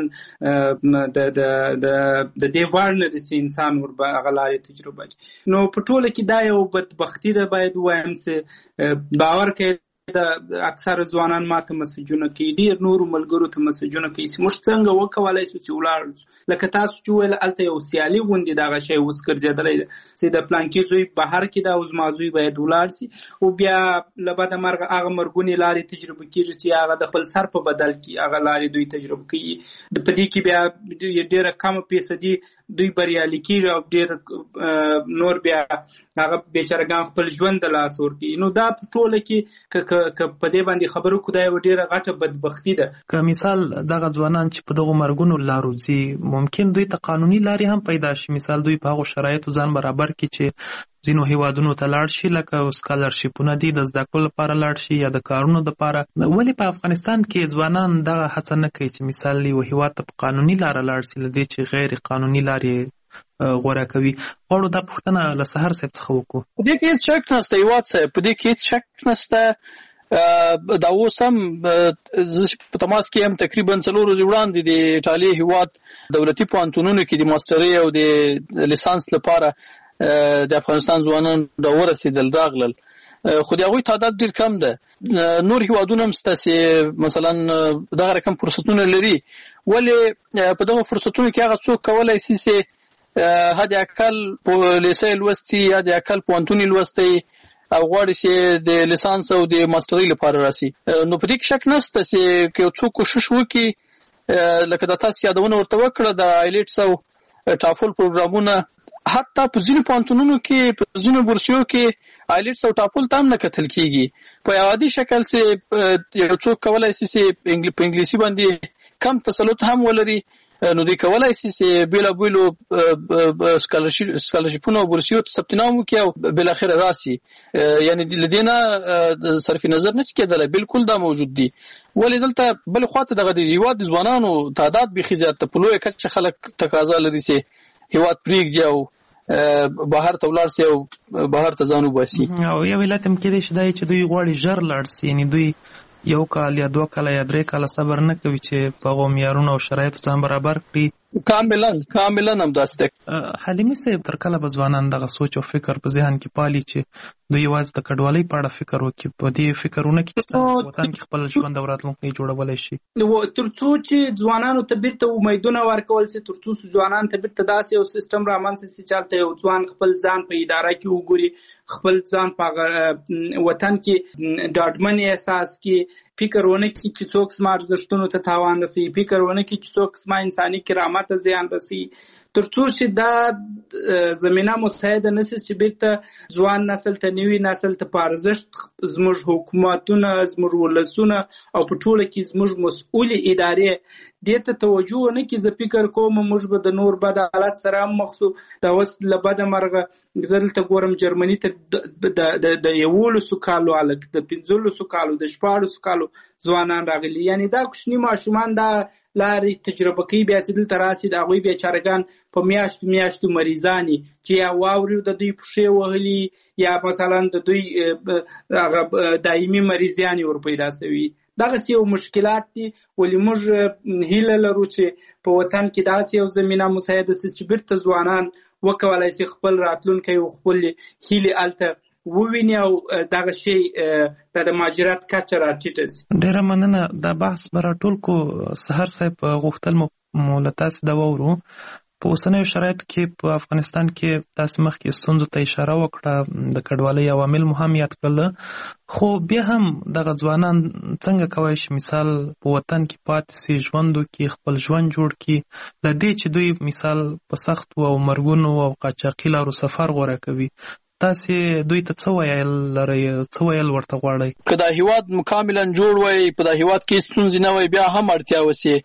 Speaker 11: د دې وړ نه دي چې انسان هغه لارې تجربه کړي. نو په ټوله کې دا یو بدبختي ده، باید ووایم چې باور کوي د اکثره ځوانان ماته مسجونه کوي، ډېر نورو ملګرو ته مسجونه کوي چې موږ څنګه وکولی شو چې ولاړ شو. لکه تاسو چې وویل هلته یو سیالي غوندې دغه شی اوس ګرځېدلی ده چې د پلانکي زوی بهر کې ده او زما زوی باید ولاړ سي، او بیا له بده مرګه هغه مرګونې لارې تجربه کېږي چې هغه د خپل سر په بدل کې هغه لارې دوی تجربه کوي. په دې کې بیا ډېره کمه فیصدي دوی بریالي کېږي او ډېر نور بیا هغه بیچارهګان خپل ژوند د لاس ورکوي. نو دا په ټوله کې که په دې باندې خبرو کو دا یو ډېره غټه بدبختي ده.
Speaker 2: که مثال دغه ځوانان چې په دغو مرګونو لارو ځي، ممکن دوی ته قانوني لارې هم پیدا شي، مثال دوی په هغو شرایطو ځان برابر کړي چې ځینو هیوادونو ته لاړ شي، لکه سکالرشیپونه دي د زده کړو لپاره لاړ شي یا د کارونو دپاره. ولې په افغانستان کې ځوانان دغه هڅه نه کوي چې مثال یو هیواد ته په قانوني لاره لاړ شي، له دې چې غیر قانوني لارې غوره کوي؟ غواړو دا پوښتنه له سهار صاحب څخه وکړو.
Speaker 10: په دې کې هېڅ شک نشته، هیواد صاحب په دې کې هېڅ شک نشته. دا اوس هم زه په تماس کې یم، تقریبا 4 ورځې وړاندې د ایټالیا هیواد دولتي پوهنتونونو کې د ماسترۍ او د لیسانس لپاره د افغانستان ځوانان راورسېدل راغلل، خو د هغوی تعداد ډېر کم ده. نور هیوادونه هم شته چې مثلا دغه رقم فرصتونه لري، ولې په دغه فرصتونو کې هغه څوک کولی شي چې حد اقل په لیسې لوستي یا د اقل پوهنتون لوستي او غواړي چې د لیسانس او د ماسترۍ لپاره راسي. نو په دې کې شک نشته چې که یو څوک کوشش وکړي، لکه د تاسو یادونه ورته وکړه د آیلټس او ټافل پروګرامونه، حتی په ځینو پوهنتونونو کې په ځینو بورسیو کې آیلټس او ټافل ته هم نه کتل کېږي. په عادي شکل چې یو څوک کولی شي چې په انګلیسي باندې کم تسلط هم ولري، نو دوی کولی شي چې بېلابېلو سکالرشیپونو او بورسیو ته ثبت نام وکړي او بالاخره راسي. یعنې له دې نه صرف نظر نشي کېدلی، بالکل دا موجود دي. ولې دلته بلې خواته دغه د هیواد د ځوانانو تعداد بیخي زیات ده، په لویه کچه خلک تقاضا لري چې هیواد پرېږدي او بهر ته ولاړ سي او بهر ته ځان وباسي.
Speaker 2: او یو علت هم کېدای شي دا چې دوی غواړي ژر لاړ سي، یعنې دوی 1 کال یا 2 کاله یا 3 کاله صبر نه کوي چې په هغو معیارونو او شرایطو ځان برابر کړي.
Speaker 10: کاملا همداسې ده.
Speaker 2: حلیمي صاحب، تر کله به ځوانان دغه سوچ او فکر په ذهن کې پالي چې دوی یوازې د کډوالۍ په اړه فکر وکړي، په دې فکرونه کې چې څنګه وطن کې خپل ژوند او راتلونکی جوړولی شي؟
Speaker 11: تر څو چې ځوانانو ته بیرته امیدونه ورکول شي، تر څو ځوانان ته بیرته داسې یو سیستم رامنځته شي چې هلته یو ځوان خپل ځان په اداره کې وګوري، خپل ځان په وطن کې ډاډمن احساس کړي، فکر ونه کړي چې څوک زما ارزښتونو ته تاوان رسوي، فکر ونه کړي چې څوک زما انساني کرامت ته زیان رسوي. تر څو چې دا زمینه مساعده نشي چې بیرته ځوان نسل ته نوي نسل ته په ارزښت زموږ حکومتونه، زموږ ولسونه او په ټوله کې زموږ مسؤلې ادارې دې ته توجه ونه کړي. زه فکر کوم موږ به د نور بد حالت سره هم مخ شو. دا اوس له بده مرغه زه دلته ګورم جرمني ته د 11 کالو هلک، د 15 کالو، د 14 کالو ځوانان راغلي. یعنې دا کوچني ماشومان دا لارې تجربه کوي، بیا چې دلته راسي د هغوی بیچارهګان په میاشتو مریضاني چې یا واوري د دوی پښې وهلي یا مثلا د دوی هغه دایمي مریضیانې ورپیدا شوي. دغسې یو مشکلات دي. ولې موږ هیله لرو چې په وطن کې داسې یو زمینه مساعده شي چې بیرته ځوانان وکولی شي خپل راتلونکی او خپل هیلې هلته وویني او دغه شی د مهاجرت کچه راټیټه شي.
Speaker 2: ډېره مننه. دا بحث به راټول کو. سهار صاحب غوښتل مو له تاسې دا واورو په اوسنیو شرایطو کې په افغانستان کې تاسو مخکې ستونزو ته اشاره وکړه، د کډوالۍ عوامل مو هم یاد کړل، خو بیا هم دغه ځوانان څنګه کولی شي مثال په وطن کې پاتې سي، ژوند وکړي، خپل ژوند جوړ کړي، له دې چې دوی مثال په سختو او مرګونو او قاچاقي لارو سفر غوره کوي؟ تاسې دوی ته څه ویل لرئ، څه ویل ورته غواړئ؟
Speaker 10: که دا هیواد مکاملا جوړ وای، په دا هیواد کې ستونزې نه وای، بیا هم اړتیا وسي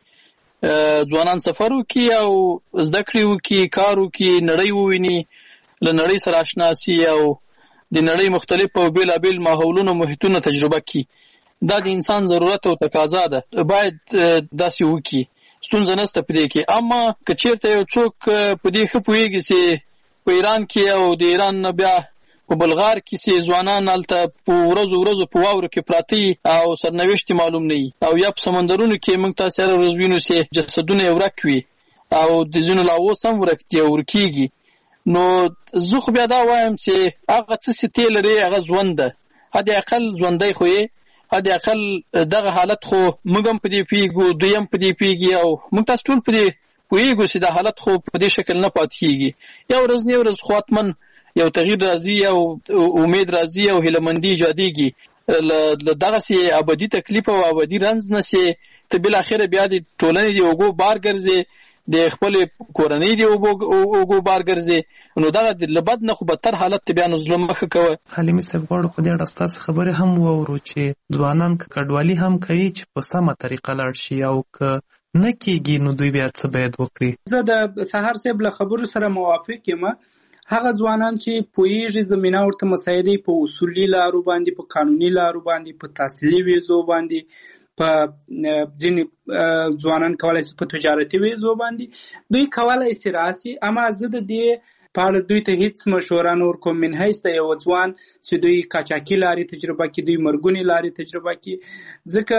Speaker 10: ځوانان سفر وکړي او زده کړې وکړي، کار وکړي، نړۍ وویني، له نړۍ سره اشنا سي او د نړۍ مختلف او بیلابیل ماحولونو محیطونه تجربه کړي. دا د انسان ضرورت او تقاضا ده، باید داسې وکړي، ستونزه نشته په دې کې. اما که چېرته یو څوک په دې ښه پوهېږي چې په ایران کې او د ایران نه بیا په بلغار کې چې ځوانان هلته په ورځو په واورو کې پراته او سرنوشت معلوم نه وي، او یا په سمندرونو کې موږ تاسې هره ورځ وینو چې جسدونه یې ورک وي او د ځینو لا اوس هم ورک دي او ورکېږي. نو زه خو بیا دا وایم چې هغه څه چې تی لري هغه ژوند ده، حد اقل ژوندی خو یې، حد اقل دغه حالت خو موږ هم په دې پوهېږو، دوی هم په دې پوهېږي او موږ تاسو ټول په دې پوهېږو چې دا حالت خو په دې شکل نه پاتې کېږي. یو ورځ نه یو ورځ خو حتمن یو تغییر راځي او امید راځي او هیلهمندي ایجادېږي. له دغسې ابدي تکلیف او ابدي رنځ نه چې ته بالاخره بیا د ټولنې د اوږو بار ګرځې، د خپلې کورنۍ د اوږو بار ګرځې، نو دغه له بد نه خو بدتر حالت ته بیا نو زړه مخه کوه.
Speaker 2: حلیمي صاحب، غواړو په دې اړه ستاسو خبرې هم واورو چې ځوانان که کډوالي هم کوي چې په سمه طریقه لاړ شي، او که نه کېږي نو دوی بیا څه باید وکړي؟
Speaker 11: زه د سهار صاحب له خبرو سره موافق یم. هغه ځوانان چې پوهېږي زمینه ورته مساعدې په اصولي لارو باندې، په قانوني لارو باندې، په تحصیلي ویزو باندې، په ځینې ځوانان کولی شي په تجارتي ویزو باندې دوی کولی شي راسي. اما زه د دې په اړه دوی ته هیڅ مشوره نه ورکوم من حیث د یو ځوان چې دوی قاچاقي لارې تجربه کړي، دوی مرګونې لارې تجربه کړي، ځکه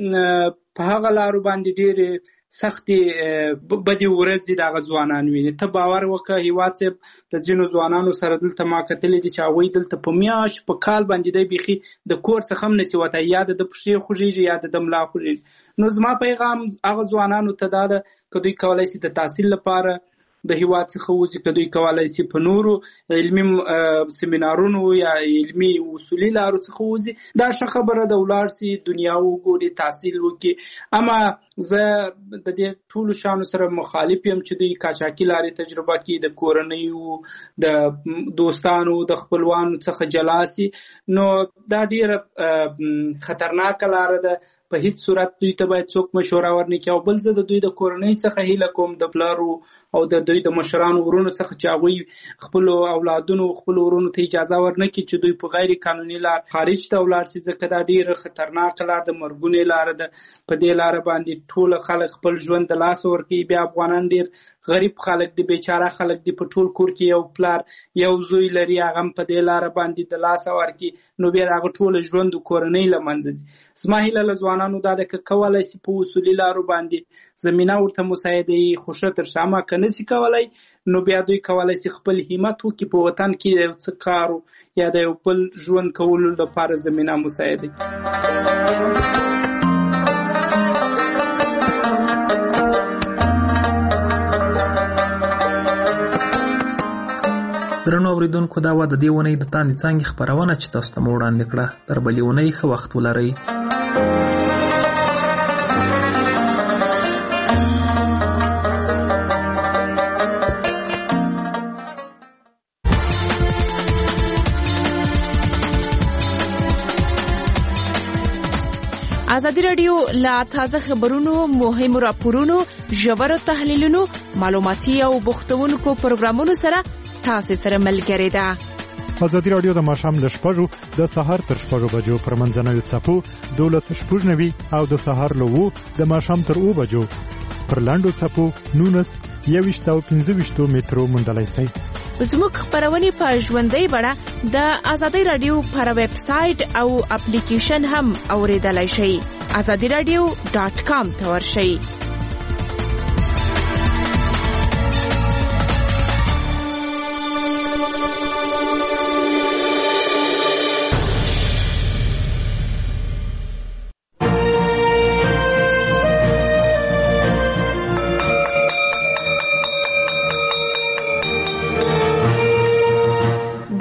Speaker 11: په هغه لارو باندې ډېرې سختې بدې ورځې دغه ځوانان ویني. ته باور وکړه هیواد صاحب، د ځینو ځوانانو سره دلته ما کتلي دي چې هغوی دلته په میاشت په کال باندې دی بیخي د کور څخه هم نشي وتی، یا د پښې خوږېږي یا د ملا خوږېږي. نو زما پیغام هغه ځوانانو ته دا ده که دوی کولی شي د تحصیل لپاره د هیواد څخه وځي، که دوی کولی شي په نورو علمي سیمینارونو یا علمي اصولي لارو څخه وځي، دا ښه خبره ده، ولاړ شي، دنیا وګوري، تحصیل وکړي. اما زه د دې ټولو شیانو سره مخالف یم چې دوی قاچاقي لارې تجربه کړي، د کورنیو، د دوستانو، د خپلوانو څخه جلا شي. نو دا ډېره خطرناکه لاره ده. په هیڅ صورت دوی ته باید څوک مشوره ورنه کړي. او بل زه د دوی د کورنۍ څخه هیله کوم، د پلارو او د دوی د مشرانو ورونو څخه چې هغوی خپلو اولادونو خپلو ورونو ته اجازه ورنه کړي چې دوی په غیر قانوني لار خارج ته ولاړ شي، ځکه دا ډېره خطرناکه لار ده، مرګونې لاره ده. په دې لاره باندې ټول خلک خپل ژوند د لاسه ورکوي. بیا افغانان ډېر غریب خلک دي، بیچاره خلک دي، په ټول کور کې یو پلار یو زوی لري، هغه هم په دې لاره باندې د لاسه ورکوي، نو بیا هغه ټول ژوند د کورنۍ له منځه ځي. زما هیله له ځوانانو دا ده که کولی شي په اصولي لارو باندې زمینه ورته مساعده یي، خو ښه تر شا. اما که نشي کولی نو بیا دوی کولی شي خپل همت وکړي، په وطن کې یو څه کار یا د یو بل ژوند کولو لپاره زمینه مساعده کړي.
Speaker 2: درنو اوریدونکو، دا وه د دې اونۍ د تاندې څانګې خپرونه چې تاسو ته مو وړاندې کړه. تر بلې اونۍ ښه وخت ولرئ.
Speaker 13: ازادي راډیو لا تازه خبرونو، مهمو راپورونو، ژورو تحلیلونو، معلوماتي او بوختونکو پروګرامونو سره تاسو سره ملګری ده.
Speaker 1: ازادي راډیو د ماښام له 6 د سهار تر 6 بجو پر منځنوي څپو 12:09 او د سهار له 2 د ماښام تر 2 بجو پر لاندو څپو 19 او 15 مترو موندلای شئ.
Speaker 13: زموږ خبرونه په ژوندۍ بڼه د ازادي راډیو پر ویب سټ او اپلیکیشن هم اوریدلای شئ. azadiradio.com ته ورشئ.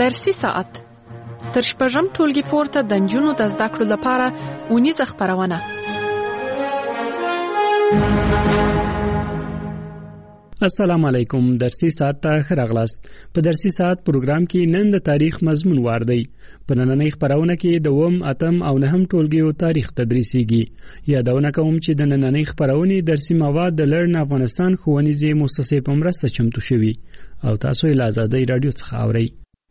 Speaker 13: درسي ساعت تر شپږم ټولګي پورته د نجونو د زده کړو لپاره اونیزه خپرونه.
Speaker 14: السلام علیکم. درسي ساعت ته ښه راغلاست. په درسي ساعت پروګرام کې نن د تاریخ مضمون وار دی. په نننۍ خپرونه کې د 8 او 9 ټولګیو تاریخ تدریسیږي. یادونه کوم چې د نننۍ خپرونې درسي مواد د لرن افغانستان ښوونیزې مؤسسې په مرسته چمتو شوي او تاسو یې له آزادۍ رادیو څخه اورئ.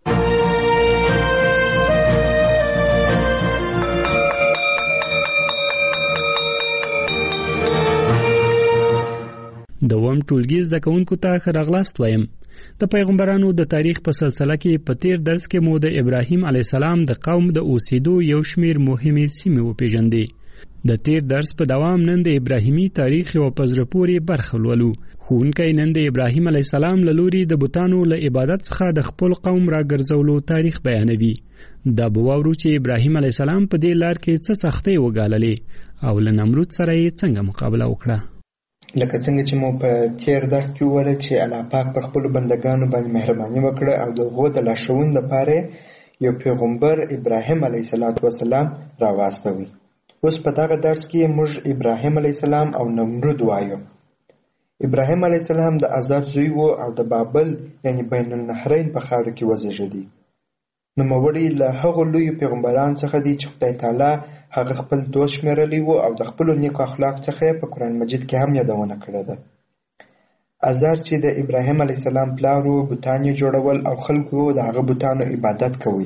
Speaker 14: د 8 ټولګي زده کوونکو ته ښه راغلاست وایم. د پیغمبرانو د تاریخ په سلسله کې په تیر درس کې مو د ابراهیم علیه السلام د قوم د اوسېدو یو شمیر مهمې سیمې وپېژندې. د تیر درس په دوام نن د ابراهیمي تاریخ یو په زړه پورې برخه لولو. ښوونکی نن د ابراهیم علیه السلام له لوري د بتانو له عبادت څخه د خپل قوم راګرځولو تاریخ بیانوي. دا به واورو چې ابراهیم علیه السلام په دې لار کې څه سختۍ وګاللې او له نمرود سره یې څنګه مقابله وکړه.
Speaker 15: لکه څنګه چې مو په تیر درس کې وویل چې الله پاک پر خپل بندگانو باندې مهرباني وکړه او دغه د لارښوونې لپاره یو پیغمبر ابراهیم علیه السلام راواستوي. اوس په دغه درس کې موږ ابراهیم علیه السلام او نمرود وایو. ابراهیم علیه السلام د آزار زوی و او د بابل یعنی بین النهرین په خاوره کې وزیږېدی. نوموړی له هغو لویو پیغمبرانو څخه دی چې خدای تعالی هغه خپل دوست شمیرلی و او د خپل نیکو اخلاق څخه په قرآن مجید کې هم یادونه کړې ده. آزار چې د ابراهیم علیه السلام پلار و، بتان یې جوړول او خلکو د هغه بتانو عبادت کوي.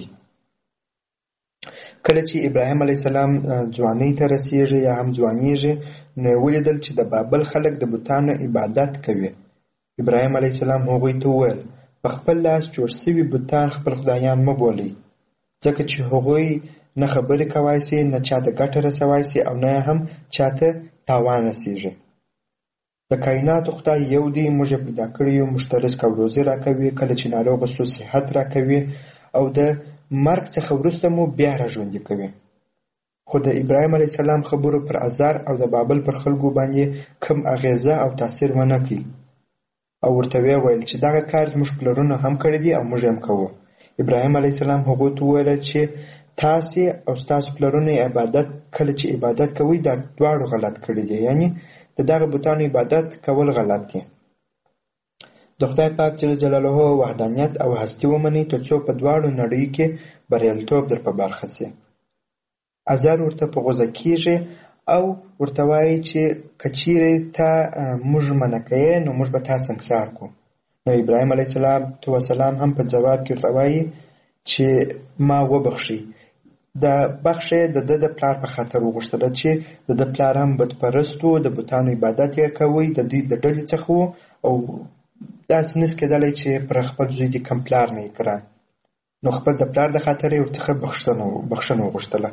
Speaker 15: کله چې ابراهیم علیه السلام ځوانۍ ته رسیږي یا هم ځوانیږي نو یې ولیدل چې د بابل خلک د بتانو عبادت کوي. ابراهیم علیه السلام هغوی ته وویل په خپل لاس جوړ شوي بتان خپل خدایان مه بولئ، ځکه چې هغوی نه خبرې کوای سي، نه چاته ګټه رسوای سي او نه هم چاته تاوان رسیږي. د کائناتو خدای یو دی، موږ یې پیدا کړی یو، موږ ته رزق او روزي راکوي، کله چې ناروغه سو صحت راکوي او د مرګ څخه وروسته مو بیا راژوندي کوي. خو د ابراهیم علیه السلام خبرو پر آزار او د بابل پر خلکو باندې کم اغیزه او تاثیر ونه کړي او ورته ویل چې دغه کار زموږ پلرونو هم کړی دی او موږ هم کوو. ابراهیم علیه السلام هغوی ته وویل چې تاسې او ستاسو پلرونه عبادت کله چې عبادت کوئ دا دواړو غلط کړي دي، یعنی د دغه بتانو عبادت کول غلط دي. د خدای پاک جل جلاله وحدانیت او هستی ومنئ ترڅو په دواړو نړیو کې بریالیتوب در په برخه سي. آزار ورته په غوسه کیږي او ورته وایي چې که چیرې ته موږ منع کوې نو موږ به تا سنګسار کړو. نو ابراهیم علیه السلام هم په ځواب کې ورته وایي چې ما وبخښئ. د بخښه د پلار په خاطر وغوښتله چې د پلار هم بتپرست و، د بتانو عبادت یې کوي، د دوی د ډلې څخه و او داسې نس کېدلی چې پر خپل زوی دې کم پلار نه یې کړه. نو خپل د پلار د خاطر یې ورڅخه بخښنه وغوښتله.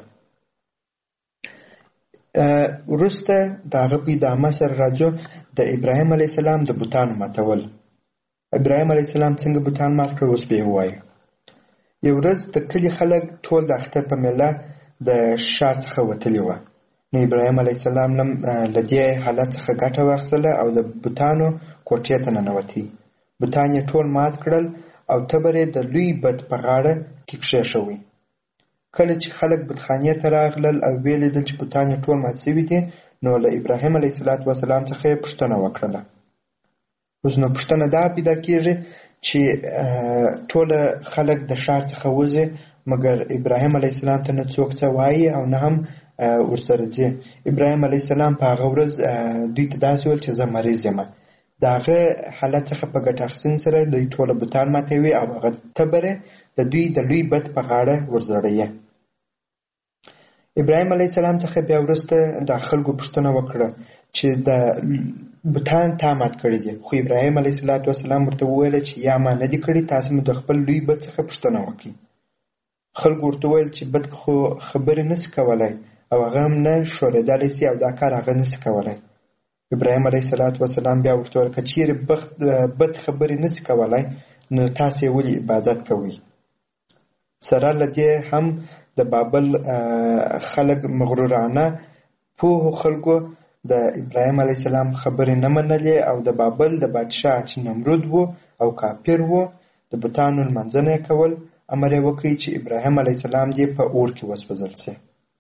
Speaker 15: وروسته د هغه په ادامه سره راځو د ابراهیم علیه السلام د بتانو ماتول. ابراهیم علیه السلام څنګه بتان مات کړل اوس به یې ووایو. یو ورځ د کلي خلک ټول د اختر په میله د ښار څخه وتلي وه. نو ابراهیم علیه السلام له دې حالت څخه ګټه واخیستله او د بتانو کوټې ته ننوتی. بتان یې ټول مات کړل او تبر یې د لوی بت په غاړه کې کښېښوی. کله چې خلک بتخانې ته راغلل او ویې لیدل چې بتان یې ټول مات شوي دي نو له ابراهیم علیه السلام څخه یې پوښتنه وکړله. اوس نو پوښتنه دا پیدا کېږي چې ټوله خلک د ښار څخه وځي مګر ابراهیم علیه السلام ته نه څوک څه وایي او نه هم ورسره ځي. ابراهیم علیه السلام په هغه ورځ دوی ته داسې ویل چې زه مریض یم. د هغه حالت څخه په ګټه اخیستنې سره دوی ټوله بتان ماتوي او هغه تبر د دوی د لوی بت په غاړه ورزړوي. ابراهیم علیه السلام څخه بیا وروسته د خلکو پوښتنه وکړه چې د بتان تا مات کړي دي. خو ابراهیم علیه السلام ورته وویل چې یا ما نه دي کړي، تاسو مو د خپل لوی بت څخه پوښتنه وکړئ. خلکو ورته وویل چې بت خو خبرې نشي کولی او هغه هم نه ښورېدلی سي او دا کار هغه نشي کولی. ابراهیم علیه السلام بیا ورته وویل که چیرې بت خبرې نشي کولی نو تاسو یې ولې عبادت کوئ؟ سره له دې هم د بابل خلک مغرورانه پوهو خلکو د ابراهیم علیه السلام خبرې نه منلې او د بابل د بادشاه چې نمرود و او کافر و د بتانو لمانځنه یې کول امر یې وکړ چې ابراهیم علیه السلام دې په اور کې وسوځل شي.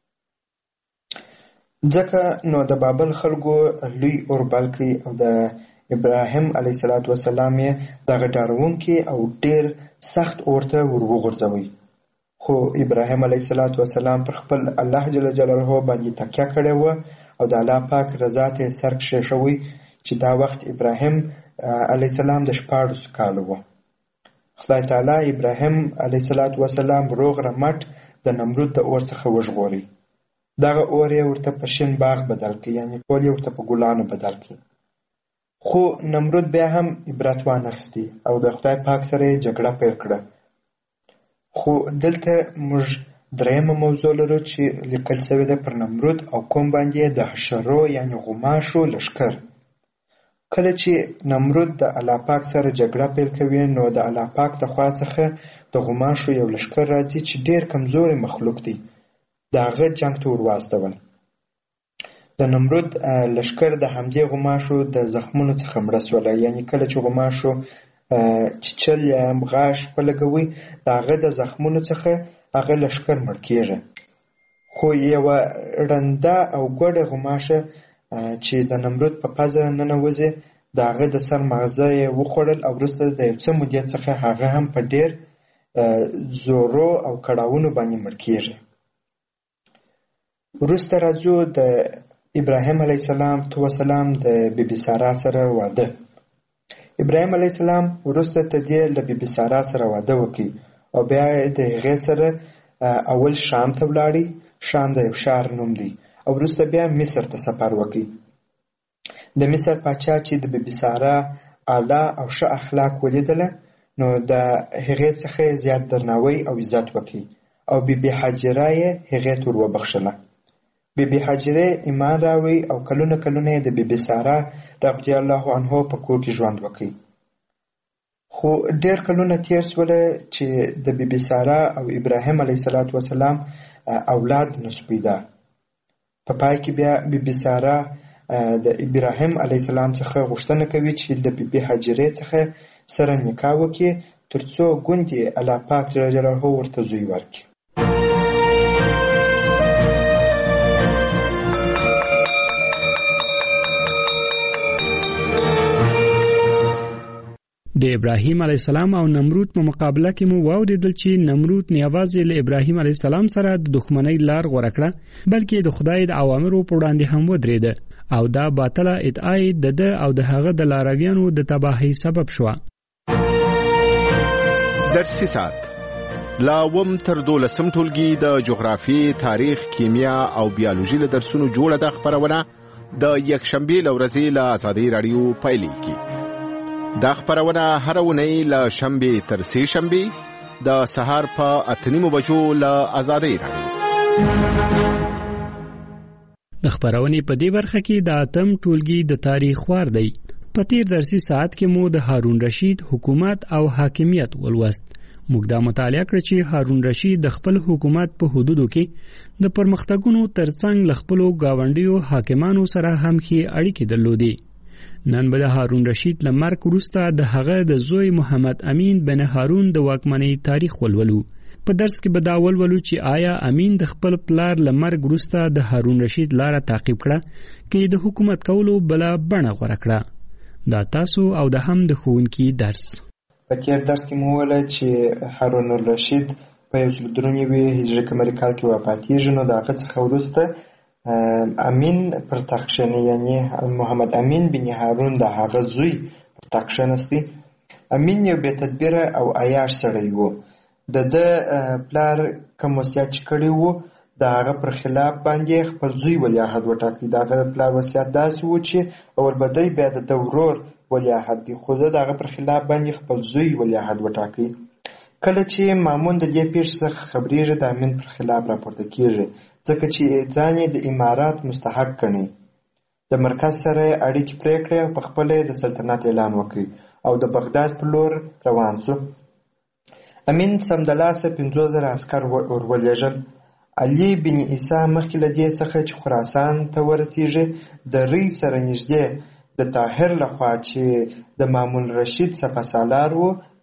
Speaker 15: ځکه نو د بابل خلکو لوی اور بل کړي او د ابراهیم علیه السلام یې دغه ډارونکي او ډېر سخت اور ته ور وغورځوي. خو ابراهیم علیه السلام پر خپل الله جل جلاله باندې تکیه کړې وه او د الله پاک رضا ته یې سر کښېښوی چې دا وخت ابراهیم علیه السلام د 14 کاله و. خدای تعالی ابراهیم علیه السلام روغ رمټ د نمرود د اور څخه وژغوري. دغه اور یې ورته په شین باغ بدل کړي، یعنی ټول یې ورته په ګلانو بدل کړي. خو نمرود بیا هم عبرت وانخیستی او د خدای پاک سره یې جګړه پیل کړه. خو دلته موږ درېیمه موضوع لرو چې لیکل شوې ده پر نمرود او قوم باندې د حشرو یعنی غوماشو لښکر. کله چې نمرود د الله پاک سره جګړه پیل کوي نو د الله پاک د خوا څخه د غوماشو یو لښکر راځي چې ډېر کمزوري مخلوق دی. د هغه جنګ ته ورواستول. د نمرود لښکر د همدې غوماشو د زخمونو څخه مړه سوله، یعنی کله چې غوماشو چیچل یا غاښ په لګوي د هغه د زخمونو څخه هغه لښکر مړ کېږي. خو یوه ړنده او ګوډه غوماشه چې د نمرود په پزه ننوځي د هغه د سر مغزه یې وخوړل او وروسته د یو څه مودې څخه هغه هم په ډېر زورو او کړاوونو باندې مړ کېږي. وروسته راځو د ابراهیم علیه السلام د بیبي سارا سره واده. ابراهیم علیه السلام وروسته ته دې له بیبي سارا سره واده وکړي او بیا د هغې سره اول شام ته ولاړی. شام د یو ښار نوم دی او وروسته بیا مصر ته سفر وکړي. د مصر پاچا چې د بیبي سارا اعلی او ښه اخلاق ولیدله نو د هغې څخه زیات درناوی او عزت وکړي او بیبي حاجره یې هغې ته ور وبخښله. بیبي حاجره ایمان راوړی او کلونه یې د بیبي سارا رضی الله عنها په کور کې ژوند وکړي. خو ډېر کلونه تیر شوله چې د بیبي سارا او ابراهیم علیه السلام اولاد نشو پیدا. په پای کې بیا بیبي سارا د ابراهیم علیه السلام څخه غوښتنه کوي چې د بیبي حاجرې څخه سره نکاح وکړي ترڅو ګوندې الله پاک جل جلاله ورته زوی ورکړي.
Speaker 14: د ابراهیم علیه السلام او نمرود په مقابله کې مو واوریدل چې نمرود نه یوازې له ابراهیم علیه السلام سره د دښمنۍ لار غوره کړه بلکې د خدای د اوامرو په وړاندې هم ودرېده او دا باطله ادعا د او د هغه د لارویانو د تباهۍ سبب شوه.
Speaker 16: درسي ساعت لا وم تر 12 ټولګي د جغرافي، تاریخ، کیمیا او بیولوژي له درسونو جوړه د خبرونه د یکشنبه لورځي له آزادۍ رادیو پایلیږي. دا خبرونه هر ونی له شنبه تر سه شنبه د سهار په 8:30 بجو له آزادۍ رادیو.
Speaker 14: د خبرونه په دې برخه کې د اتم ټولګي د تاریخ وار دی. په تیر درسي ساعت کې مو د هارون رشید حکومت او حاکمیت ولوست. موږ دا مطالعه کړ چې هارون رشید د خپل حکومت په حدودو کې د پرمختګونو ترڅنګ ل خپلو گاونډیو حاکمانو سره هم ښې اړیکې درلودې. نن به د هارون رشید له مرګ وروسته د هغه د زوی محمد امین بن هارون د واکمنۍ تاریخ ولولو. په درس کې به دا ولولو چې آیا امین د خپل پلار له مرګ وروسته د هارون رشید لاره تعقیب کړه کې د حکومت کولو بله بڼه غوره کړه. دا تاسو او د هم د ښوونکي درس.
Speaker 15: په تیر درس کې مو وویل چې هارون الرشید په 13 هجري قمري کال کې وفاتېږي نو د هغه څخه وروسته امین پر تخت کښېني، یعنی محمد امین بن هارون د هغه زوی پر تخت کښېنستی. امین یو بې تدبیره او عیاش سړی و. د ده پلار کوم وصیت چې کړی و د هغه پر خلاف باندې خپل زوی ولیعهد وټاکي. د هغه پلار وصیت داسې و چې اول به دی بیا د ده ورور ولیعهد دی، خو د هغه پر خلاف باندې خپل زوی ولیعهد وټاکي. کله چې مامون د دې پیښې څخه خبرېږي د امین پر خلاف راپورته کېږي ځکه چې ځان یې د امارات مستحق ګڼي. د مرکز سره اړیکې پرې کړې او په خپله د سلطنت اعلان وکړي او د بغداد په لور روان شو. امین سمدلاسه 50,000 عسکر ورولېږل. علي بن عیسی مخکې له دې څخه چې خراسان ته ورسېږي د ری سره نږدې د طاهر لخوا چې د مامون رشید سپهسالار و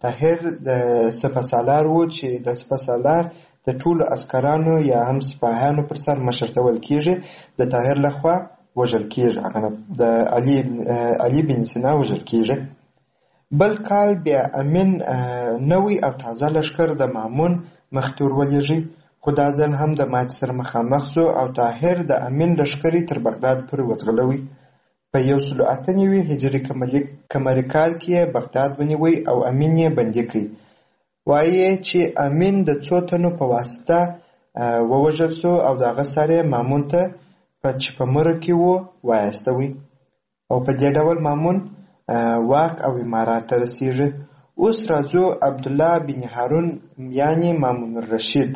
Speaker 15: طاهر د سپهسالار و چې د سپهسالار د ټولو عسکرانو یا هم سپاهیانو پر سر مشرتول کیږي، د طاهر لخوا وژل کیږي، هغه د علي بن سینا وژل کیږي. بل کال بیا امین نوی او تازه لشکر د مامون مخته ورولېږي، خو دا ځل هم د ماتې سره مخامخ شو او طاهر د امین لشکرې تر بغداد پورې وځغلوي. په 198 هجري قمري کال کې بغداد ونیوی او امین یې بندي کړ. وایي چې امین د څو تنو په واسطه ووژل شو او د هغه سره مامون ته چې په مره کې و وایستوي او په دې ډول مامون واک او امارات ته رسیږي. اوس راځو عبدالله بن هارون یعنی مامون الرشید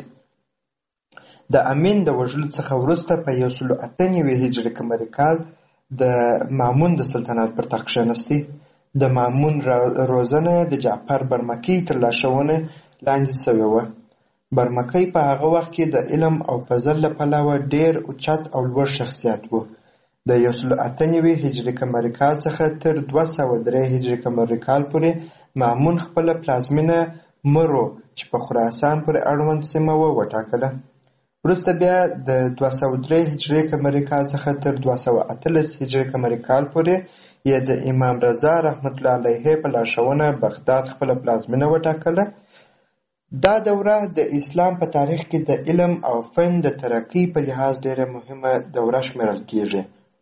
Speaker 15: د امین د وژلو څخه وروسته په 198 هجري قمري کال د مامون د سلطنت پر تخت کښېنستی. د مامون روزنه د جعفر برمکی تر لارښوونې لاندې شوې وه. برمکی په هغه وخت کې د علم او فضل له پلوه ډېر اوچت او لوړ شخصیت و. د 198 هجري قمري کال څخه تر 203 هجري قمري کال پورې مامون خپله پلازمینه مرو چې په خراسان پورې اړوند سیمه وټاکله. وروسته بیا د 203 هجري قمري کال څخه تر 218 هجري قمري کال پورې یې د امام رضا رحمت الله علیه په لارښوونه بغداد خپله پلازمینه وټاکله. دا دوره د اسلام په تاریخ کې د علم او فن د ترقۍ په لحاظ ډېره مهمه دوره شمیرل کیږي.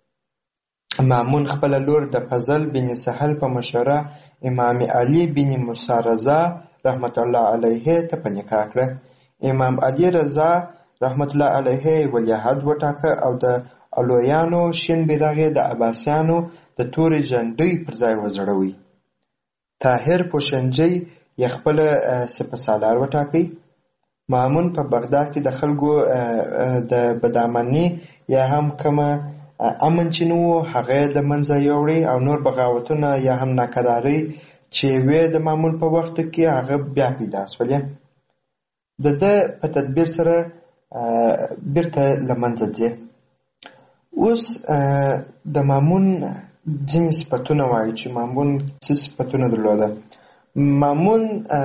Speaker 15: مامون خپله لور د فضل بن سهل په مشوره امام علي بن موسی رضا رحمت الله علیه ته په نکاح کړه. امام علي رضا رحمت الله علیه ولیعهد وټاکه او د علویانو شین بیرغ د عباسیانو د تورې جنډۍ پر ځای وځړوي. طاهر پوشنجي یې خپله سپهسالار وټاکئ. مامون په بغداد کې د خلکو د بدامني یا هم کومه امن چې نه و هغه د منځه یوړی او نور بغاوتونه یا هم ناکرارۍ چې وې د مامون په وخت کې هغه بیا پیدا شولې. د ده په تدبیر سره بیرته له منځه ځي. اوس د مامون ځینې صفتونه وایي چې مامون څه صفتونه درلوده. مامون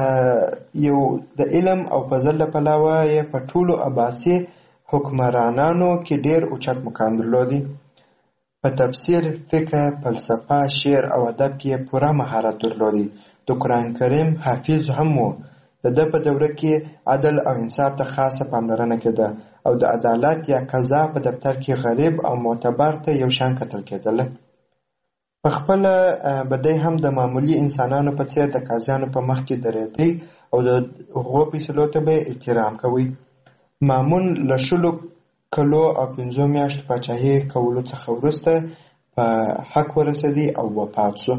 Speaker 15: یو د علم او فضل له پلوه یې په ټولو عباسي حکمرانانو کې ډېر اوچت مقام درلودی. په تفسیر، فقه، فلسفه، شعر او ادب کې یې پوره مهارت درلودی. د قرآن کریم حافظ هم و. د ده په دوره کې عدل او انصاف ته خاصه پاملرنه کېده او د عدالت یا قضا په دفتر کې غریب او معتبر ته یو شان کتل کېدله. په خپله به دی هم د معمولي انسانانو په څېر د قاضیانو په مخ کې درېدی او د هغو فیصلو ته به احترام کوي. مامون له 10 کلو او 5 میاشتو پاچاهي کولو څخه وروسته په حق ورسېدی او وفات شو.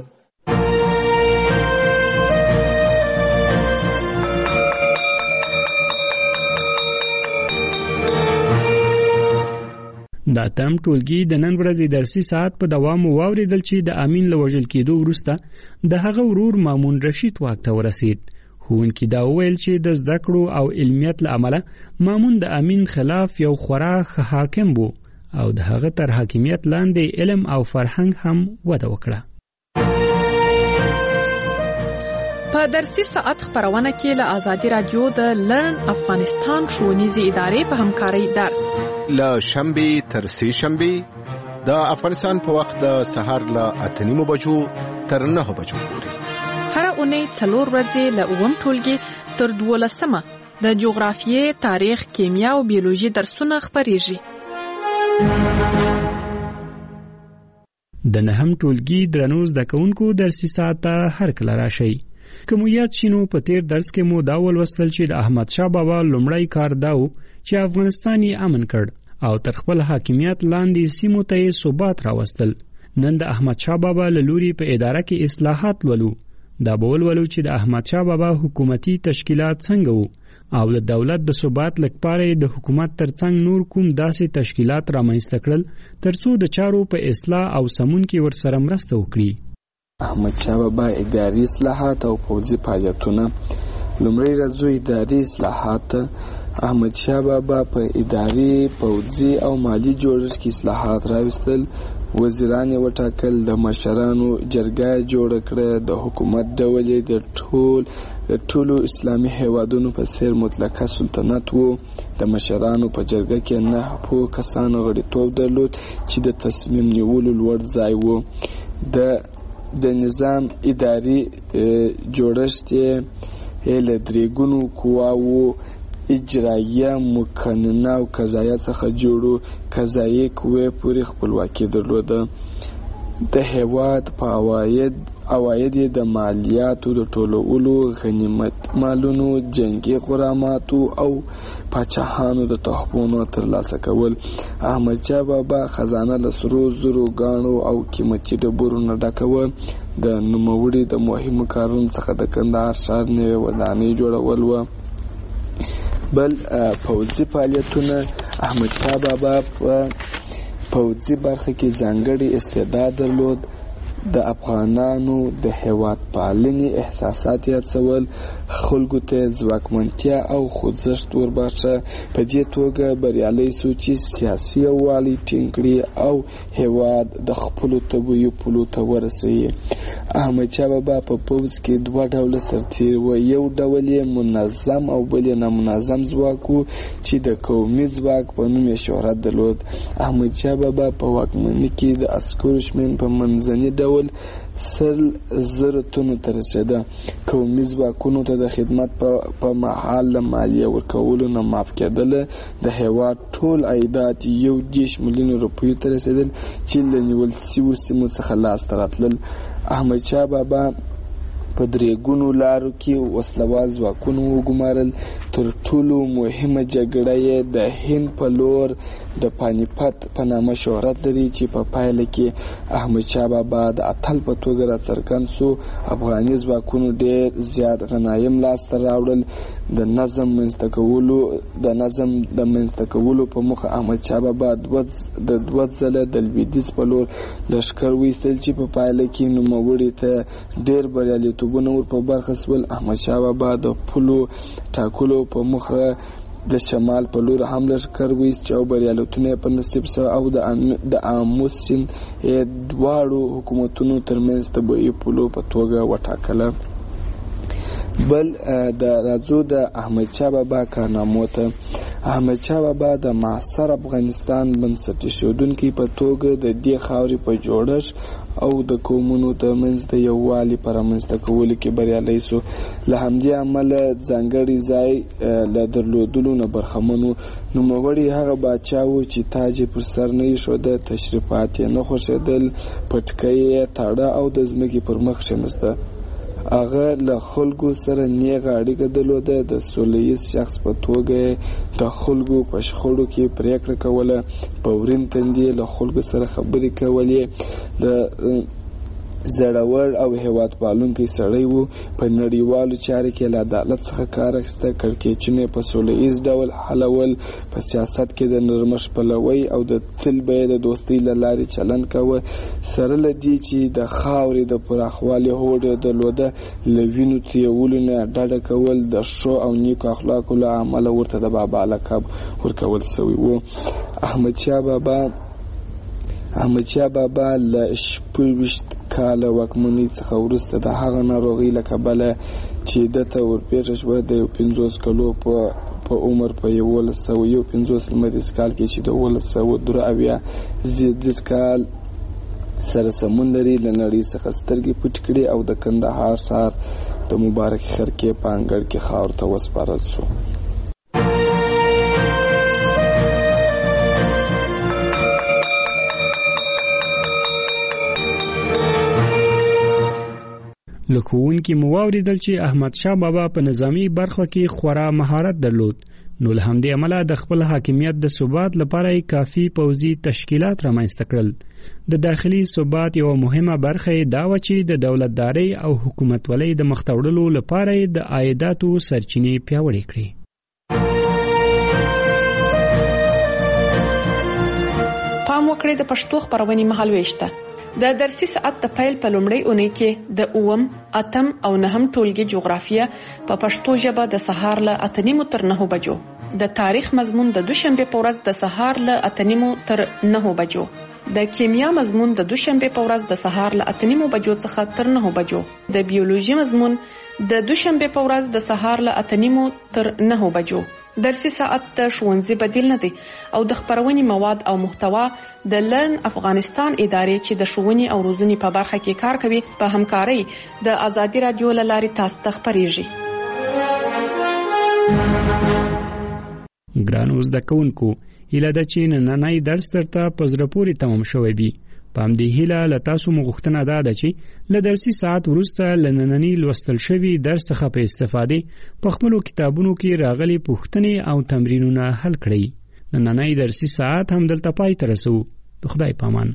Speaker 14: دا تم ټولګي د نن ورځې درسي ساعت په دوام واوریدل چې د امین له وژل کېدو وروسته د هغه ورور مامون رشید واک ته ورسید. ښوونکي دا وویل چې د زده کړو او علمیت له امله مامون د امین خلاف یو خورا ښه حاکم و او د هغه تر حاکمیت لاندې علم او فرهنګ هم وده وکړه.
Speaker 13: په درسي ساعت خبرونه کې له آزادي رادیو د لرن افغانستان ښوونیزې ادارې په همکارۍ درس
Speaker 16: له شنبې تر سې شنبې د افغانستان په وخت د سهار له 8:30 بجو تر 9 بجو پورې.
Speaker 13: هر اونۍ 4 ورځې له 9 ټولګي تر 12 د جغرافیې، تاریخ، کیمیا او بیولوژي درسونه خبرېږي.
Speaker 14: د 9 ټولګي درنو زده کوونکو درسي ساعت ته هر کله راشئ. که مو یاد شي نو په تیر درس کې مو دا ولوستل چې د احمد شاه بابا لومړی کار دا و چې افغانستان یې امن کړ او تر خپل حاکمیت لاندې سیمو ته یې ثبات راوستل. نن د احمد شاه بابا له لوري په اداره کې اصلاحات ولو. دا به ولولو چې د احمد شاه بابا حکومتي تشکیلات څنګه وو او د دولت د ثبات لپاره د حکومت ترڅنګ نور کوم داسې تشکیلات رامنځته کړل ترڅو د چارو په اصلاح او سمون کې ورسره مرسته وکړي.
Speaker 17: احمد شاه بابا اداري اصلاحات او پوځي فعالیتونه. لومړی راځو اداري اصلاحات. احمد شاه بابا په اداري، پوځي او مالی جوړښت کې اصلاحات راوستل. وزیران یې وټاکل، د مشرانو جرګه جوړه کړه، د حکومت ډول یې د ټولو اسلامي هیوادونو په څیر مطلقه سلطنت و. د مشرانو په جرګه کې 9 کسانو غړیتوب درلود چې د تصمیم نیولو لوړ ځای و. د نظام اداري جوړښت یې له 3 ګونو قواوو اجرائیه، مقننه او قضایه څخه جوړو. قضایي قوې پورې خپلواکي درلوده. د هیواد په عواید یې د مالیاتو د ټولولو، غنیمت مالونو، جنگي غراماتو او پاچاهانو د تحفونو ترلاسه کول. احمدشاه بابا خزانه له سرو زرو، ګاڼو او قیمتي ډبرو نه ډکه وه. د نوموړي د مهمو کارونو څخه د کندهار ښار نوې ودانۍ جوړول و. بل پوځي فعالیتونه. احمدشاه بابا په پوځي برخه کې ځانګړی استعداد درلود. د افغانانو د هیواد پالنې احساسات یې هڅول، خلکو ته ځواکمنتیا او خوځښت ورباښه. په دې توګه بریالی سو چې سیاسي یووالی ټینګ کړي او هیواد د خپلو طبیعي پولو ته ورسوي. احمدشاه بابا په پوځ کې 2 ډوله سرتیر و. یو ډول یې منظم او بل یې نامنظم ځواک و چې د قومي ځواک په نوم یې شهرت درلود. احمدشاه بابا په واکمنۍ کې د عسکرو شمېر په منځني ډول 100,000 تنو ته رسېده. قومي ځواکونو ته د خدمت په مهال له مالیه ورکولو نه معاف کېدله. د هیواد ټول عایدات 1.10 میلیون روپیو ته رسېدل چې له نیول شویو سیمو څخه لاسته راتلل. احمدشاه بابا په 3 ګونو لارو کې وسلوال ځواکونه وګمارل. تر ټولو مهمه جګړه یې د هند په لور د پانیپت په نامه شهرت لري چې په پایله کې احمدشاه بابا د اتل په توګه راڅرګند سو. افغاني ځواکونو ډېر زیات غنایم لاسته راوړل. د نظم د منځته کولو په موخه احمدشاه بابا د 2 ځله د لویدیځ په لور لښکر وایستل چې په پایله کې نوموړي ته ډېر بریالیتوبونه ور په برخه سول. احمدشاه بابا د پولو ټاکلو په موخه د شمال په لور هم لښکر وایست او بریالیتونه په نصیب سو او د آمو سیند دواړو حکومتونو ترمنځ طبیعي پولو په توګه وټاکله. بل د راځو د احمدشاه بابا کارنامو ته. احمدشاه بابا د معاصر افغانستان بنسټ ایښودونکي په توګه د دې خاورې په جوړښت او د قومونو ترمنځ د یووالي په رامنځته کولو کې بریالی سو. له همدې امله ځانګړی ځای له درلودلو نه برخمن و. نوموړی هغه باچا و چې تاج یې پر سر نه ایښوده، تشریفات یې نه خوښېدل، پټکۍ یې تاړه او د ځمکې پر مخ کښېنسته. هغه له خلکو سره نیغه اړیکه درلوده. د سوله ییز شخص په توګه د خلکو په شخړو کې پریکړه کوله. په ورین تندي له خلکو سره خبرې کولې. د زړور او هیواد پالونکی سړی و. په نړیوالو چارو کې له عدالت څخه کار اخیسته. کړکېچونه په سوله ییز ډول حلول. په سیاست کې د نرمښت پلوی او د تل به د دوستۍ له لارې چلند کاوه. سره له دې چې د خاورې د پراخوالي هوډ درلوده، له وینو تویولو نه ډډه کول. د ښو او نیکو اخلاقو له امله ورته د بابا لقب ورکول شوی و. احمدشاه بابا له 26 کاله واکمنۍ څخه وروسته د هغه ناروغۍ له کبله چې دته ورپېښه شوه د 50 کالو په عمر په 1151 لمریز کال کې چې د 1173 زیږدیز کال سره سمون لري، له نړۍ څخه سترګې پټ کړي او د کندهار ښار د مبارک خرکې په انګړ کې خاورو ته وسپارل شو.
Speaker 14: له ښوونکي مو واورېدل چې احمدشاه بابا په نظامي برخه کې خورا مهارت درلود، نو له همدې امله د خپل حاکمیت د ثبات لپاره یې کافي پوځي تشکیلات رامنځته کړل. د داخلي ثبات یوه مهمه برخه یې دا وه چې د دولتدارۍ او حکومتولۍ د مخته وړلو لپاره یې د عایداتو سرچینې پیاوړې کړې.
Speaker 13: پام وکړئ د پښتو خپرونې مهالوېش ته. د درسي ساعت د پیل په لومړۍ اونۍ کې د 8م، 8م او 9م ټولګي جغرافیه په پښتو ژبه د سهار له 8:30 تر 9 بجو، د تاریخ مضمون د دوشنبه په ورځ د سهار له 8:30 تر 9 بجو، د کیمیا مضمون د دوشنبه په ورځ د سهار له 8:30 بجو څخه تر 9 بجو، د بیولوژي مضمون د دوشنبه په ورځ د سهار له 8:30 تر 9 بجو. درسي ساعت د ښوونځي بدیل نه دی او د خبرونې مواد او محتوا د لرن افغانستان ادارې چې د ښوونې او روزنې په برخه کې کار کوي په همکارۍ د آزادي رادیو له لارې تاسو ته خبرېږي.
Speaker 14: ګرانو زده کوونکو، هیله ده چې نننی درس درته په زړه پورې تمام شوی وي. په همدې هیله له تاسو مو غوښتنه ده چې له درسي ساعت وروسته له ننني لوستل شوي درس څخه په استفادې په خپلو کتابونو کې راغلي پوښتنې او تمرینونه حل کړئ. نننی درسي ساعت هم دلته پای ته رسو. د خدای په امان.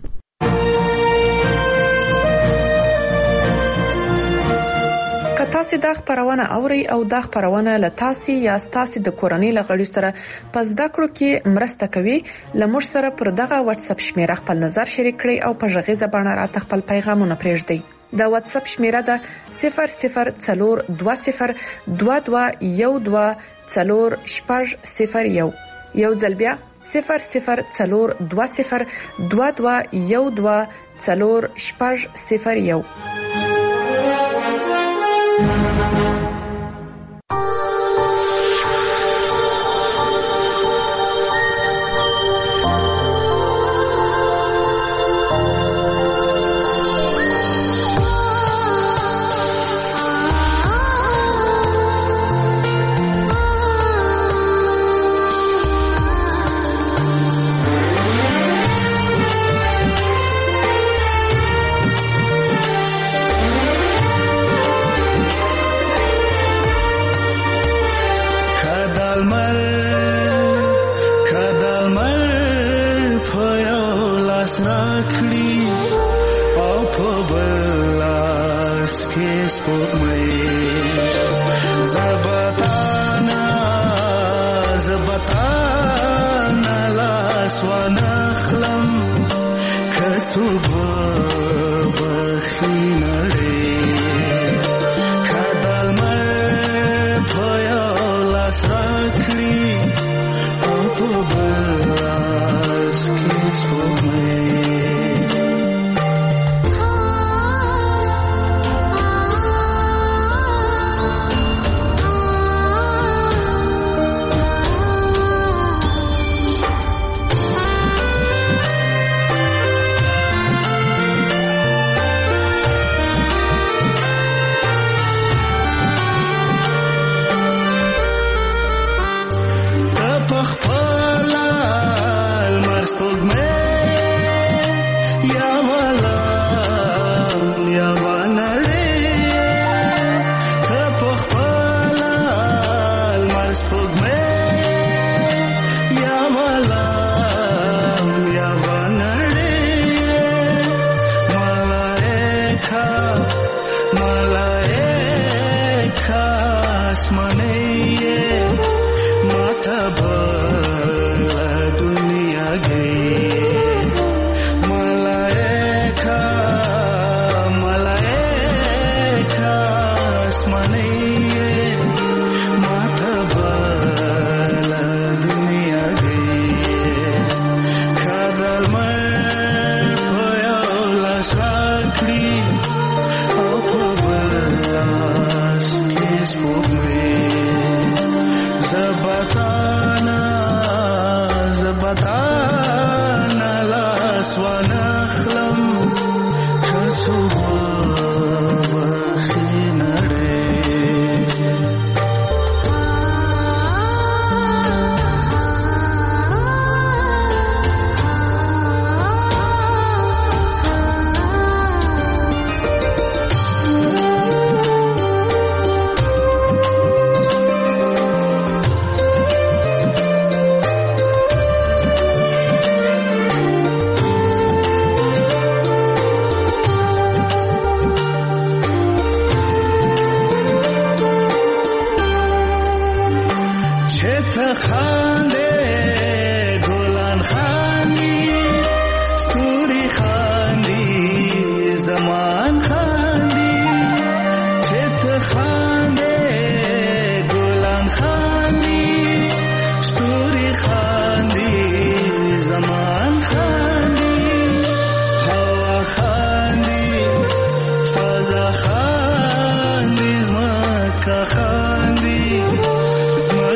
Speaker 14: تاسو دا خبرونه اوري او دا خبرونه له تاسو یا تاسو د کورنۍ لغړي سره پس دا کړو کې مرسته کوي. لمر سره پر دغه واتس اپ شمیره خپل نظر شریک کړئ او په ژغې زبانه راته خپل پیغامونه پرېږدئ. دا واتس اپ شمیره ده 004212124001. یو ځل بیا 004212124001.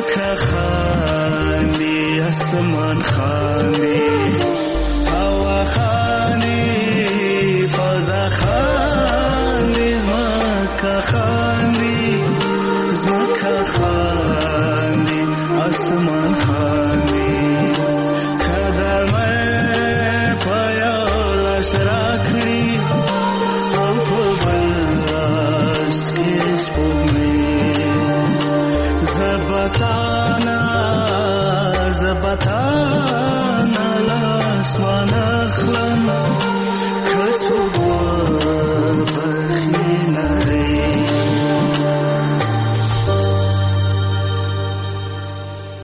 Speaker 18: زمکه خاندي اسمان خاندي هوا خاندي فضا خاندي زمکه خاندي زمکه خاندي اسمان خاندي کدمر پایا لاس راکړي او په بل لاس کې سپوږمۍ زبطانا لاس وانخلم